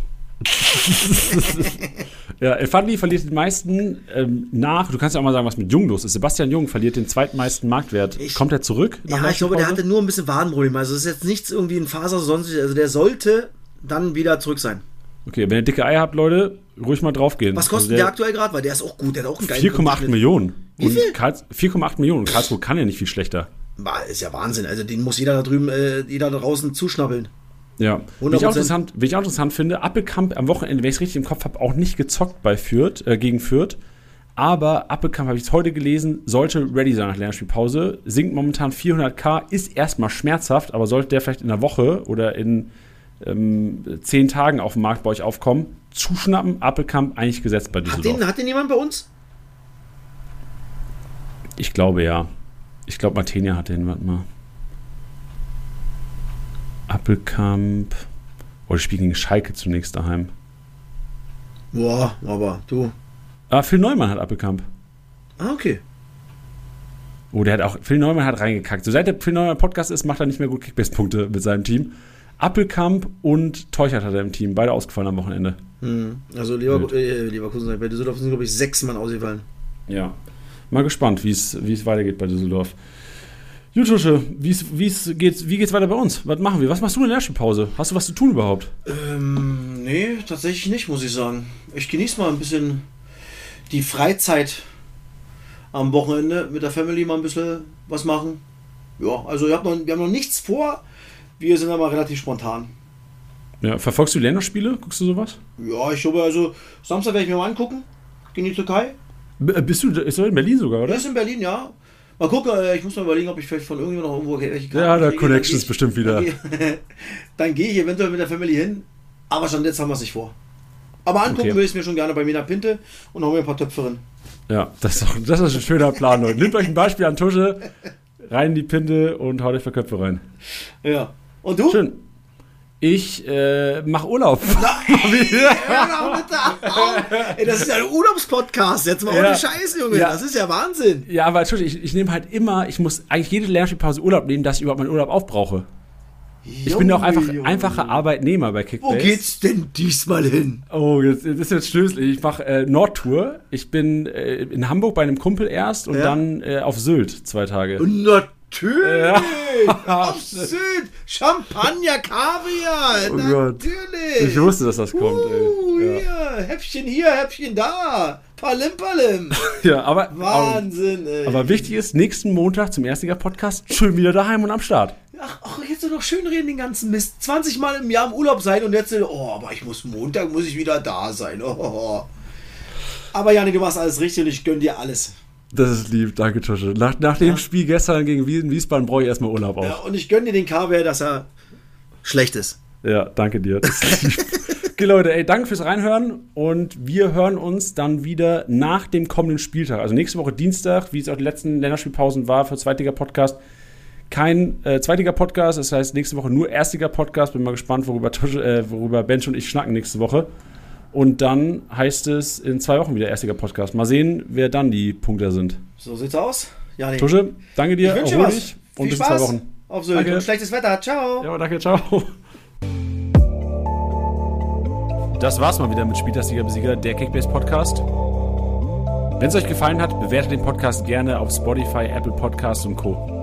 Ja, El Fadli verliert den meisten ähm, nach, du kannst ja auch mal sagen, was mit Jung los ist. Sebastian Jung verliert den zweitmeisten Marktwert. Ich, Kommt er zurück? Ja, ich glaube, der hatte nur ein bisschen Wadenprobleme. Also es ist jetzt nichts irgendwie in Faser, sonst, also der sollte dann wieder zurück sein. Okay, wenn ihr dicke Eier habt, Leute, ruhig mal draufgehen. Was kostet also der, der aktuell gerade? Weil der ist auch gut, der hat auch einen geilen vier Komma acht Millionen. Wie viel? vier Komma acht Millionen. Und Karlsruhe kann ja nicht viel schlechter. Ist ja Wahnsinn. Also den muss jeder da drüben, äh, jeder da draußen zuschnappeln. Ja, wie ich, auch interessant, wie ich auch interessant finde, Appelkamp am Wochenende, wenn ich es richtig im Kopf habe, auch nicht gezockt bei Fürth, äh, gegen Fürth. Aber Appelkamp, habe ich es heute gelesen, sollte ready sein nach Länderspielpause. Sinkt momentan vierhunderttausend, ist erstmal schmerzhaft, aber sollte der vielleicht in einer Woche oder in ähm, zehn Tagen auf dem Markt bei euch aufkommen, zuschnappen, Appelkamp eigentlich gesetzt bei Düsseldorf. Hat den, hat den jemand bei uns? Ich glaube ja. Ich glaube, Martenia hat den, warte mal. Appelkamp. Oh, die spielen gegen Schalke zunächst daheim. Boah, aber du. Ah, Phil Neumann hat Appelkamp. Ah, okay. Oh, der hat auch, Phil Neumann hat reingekackt. So seit der Phil Neumann Podcast ist, macht er nicht mehr gut Kickbase-Punkte mit seinem Team. Appelkamp und Teuchert hat er im Team. Beide ausgefallen am Wochenende. Hm. Also Lever- äh, Leverkusen, bei Düsseldorf sind, glaube ich, sechs Mann ausgefallen. Ja. Mal gespannt, wie es weitergeht bei Düsseldorf. Jutusche, wie's, wie's geht's, wie geht's weiter bei uns? Was machen wir? Was machst du in der Länderspielpause? Hast du was zu tun überhaupt? Ähm, nee, tatsächlich nicht, muss ich sagen. Ich genieße mal ein bisschen die Freizeit am Wochenende mit der Family, mal ein bisschen was machen. Ja, also wir haben noch, wir haben noch nichts vor. Wir sind aber relativ spontan. Ja, verfolgst du die Länderspiele? Guckst du sowas? Ja, ich glaube, also Samstag werde ich mir mal angucken. Gegen die Türkei. B- bist du, ist er in Berlin sogar, oder? Der ist in Berlin, ja. Mal gucken, ich muss mal überlegen, ob ich vielleicht von irgendjemand noch irgendwo welche Karten Ja, da kriege. Connections bestimmt wieder. Dann gehe, dann gehe ich eventuell mit der Family hin, aber schon jetzt haben wir es nicht vor. Aber angucken Okay. will ich es mir schon gerne bei Mina Pinte und hau mir ein paar Töpfe rein. Ja, das ist, auch, das ist ein schöner Plan, Leute. Nehmt euch ein Beispiel an Tusche, rein in die Pinte und haut euch für Köpfe rein. Ja. Und du? Schön. Ich äh, mache Urlaub. Nein, hör doch bitte auf. Ey, das ist ja ein Urlaubspodcast. Jetzt mal Ja. ohne Scheiß, Junge. Ja. Das ist ja Wahnsinn. Ja, aber Entschuldigung, ich, ich nehme halt immer, ich muss eigentlich jede Lernspielpause Urlaub nehmen, dass ich überhaupt meinen Urlaub aufbrauche. Ich bin doch einfach Junge, einfacher Junge. Arbeitnehmer bei Kickbase. Wo geht's denn diesmal hin? Oh, jetzt, das ist jetzt schlüssig. Ich mache äh, Nordtour. Ich bin äh, in Hamburg bei einem Kumpel erst und Ja. dann äh, auf Sylt zwei Tage. Natürlich! Ja. Auf Süd! Champagner, Kaviar! Oh Gott. Natürlich! Ich wusste, dass das kommt. Uh, Ey. Ja. hier, Häppchen hier, Häppchen da! Palim, palim! Ja, aber, aber, Wahnsinn, ey! aber wichtig ist, nächsten Montag zum Erstliga-Podcast schön wieder daheim und am Start. Ach, ach, jetzt doch noch schön reden, den ganzen Mist. zwanzig Mal im Jahr im Urlaub sein und jetzt, oh, aber ich muss Montag, muss ich wieder da sein. Oh, oh, oh. Aber Jani, du machst alles richtig und ich gönn dir alles. Das ist lieb, danke Tusche. Nach, nach dem Ja. Spiel gestern gegen Wies- Wiesbaden brauche ich erstmal Urlaub auch. Ja, und ich gönn dir den Kaviar, dass er schlecht ist. Ja, danke dir. Das ist lieb. Okay, Leute, ey, danke fürs Reinhören und wir hören uns dann wieder nach dem kommenden Spieltag. Also nächste Woche Dienstag, wie es auch die letzten Länderspielpausen war für Zweitliga-Podcast. Kein äh, Zweitliga-Podcast, das heißt nächste Woche nur Erstliga-Podcast. Bin mal gespannt, worüber, Tusche, äh, worüber Bench und ich schnacken nächste Woche. Und dann heißt es in zwei Wochen wieder Erstliga-Podcast. Mal sehen, wer dann die Punkte sind. So sieht's aus. Jani, Tusche, danke dir, ich wünsche dir erhol was. dich und Viel bis in Spaß. zwei Wochen. Auf Sylt Danke. und schlechtes Wetter. Ciao. Ja, danke, ciao. Das war's mal wieder mit Spieltagssieger Besieger, der Kickbase Podcast. Wenn es euch gefallen hat, bewertet den Podcast gerne auf Spotify, Apple Podcasts und Co.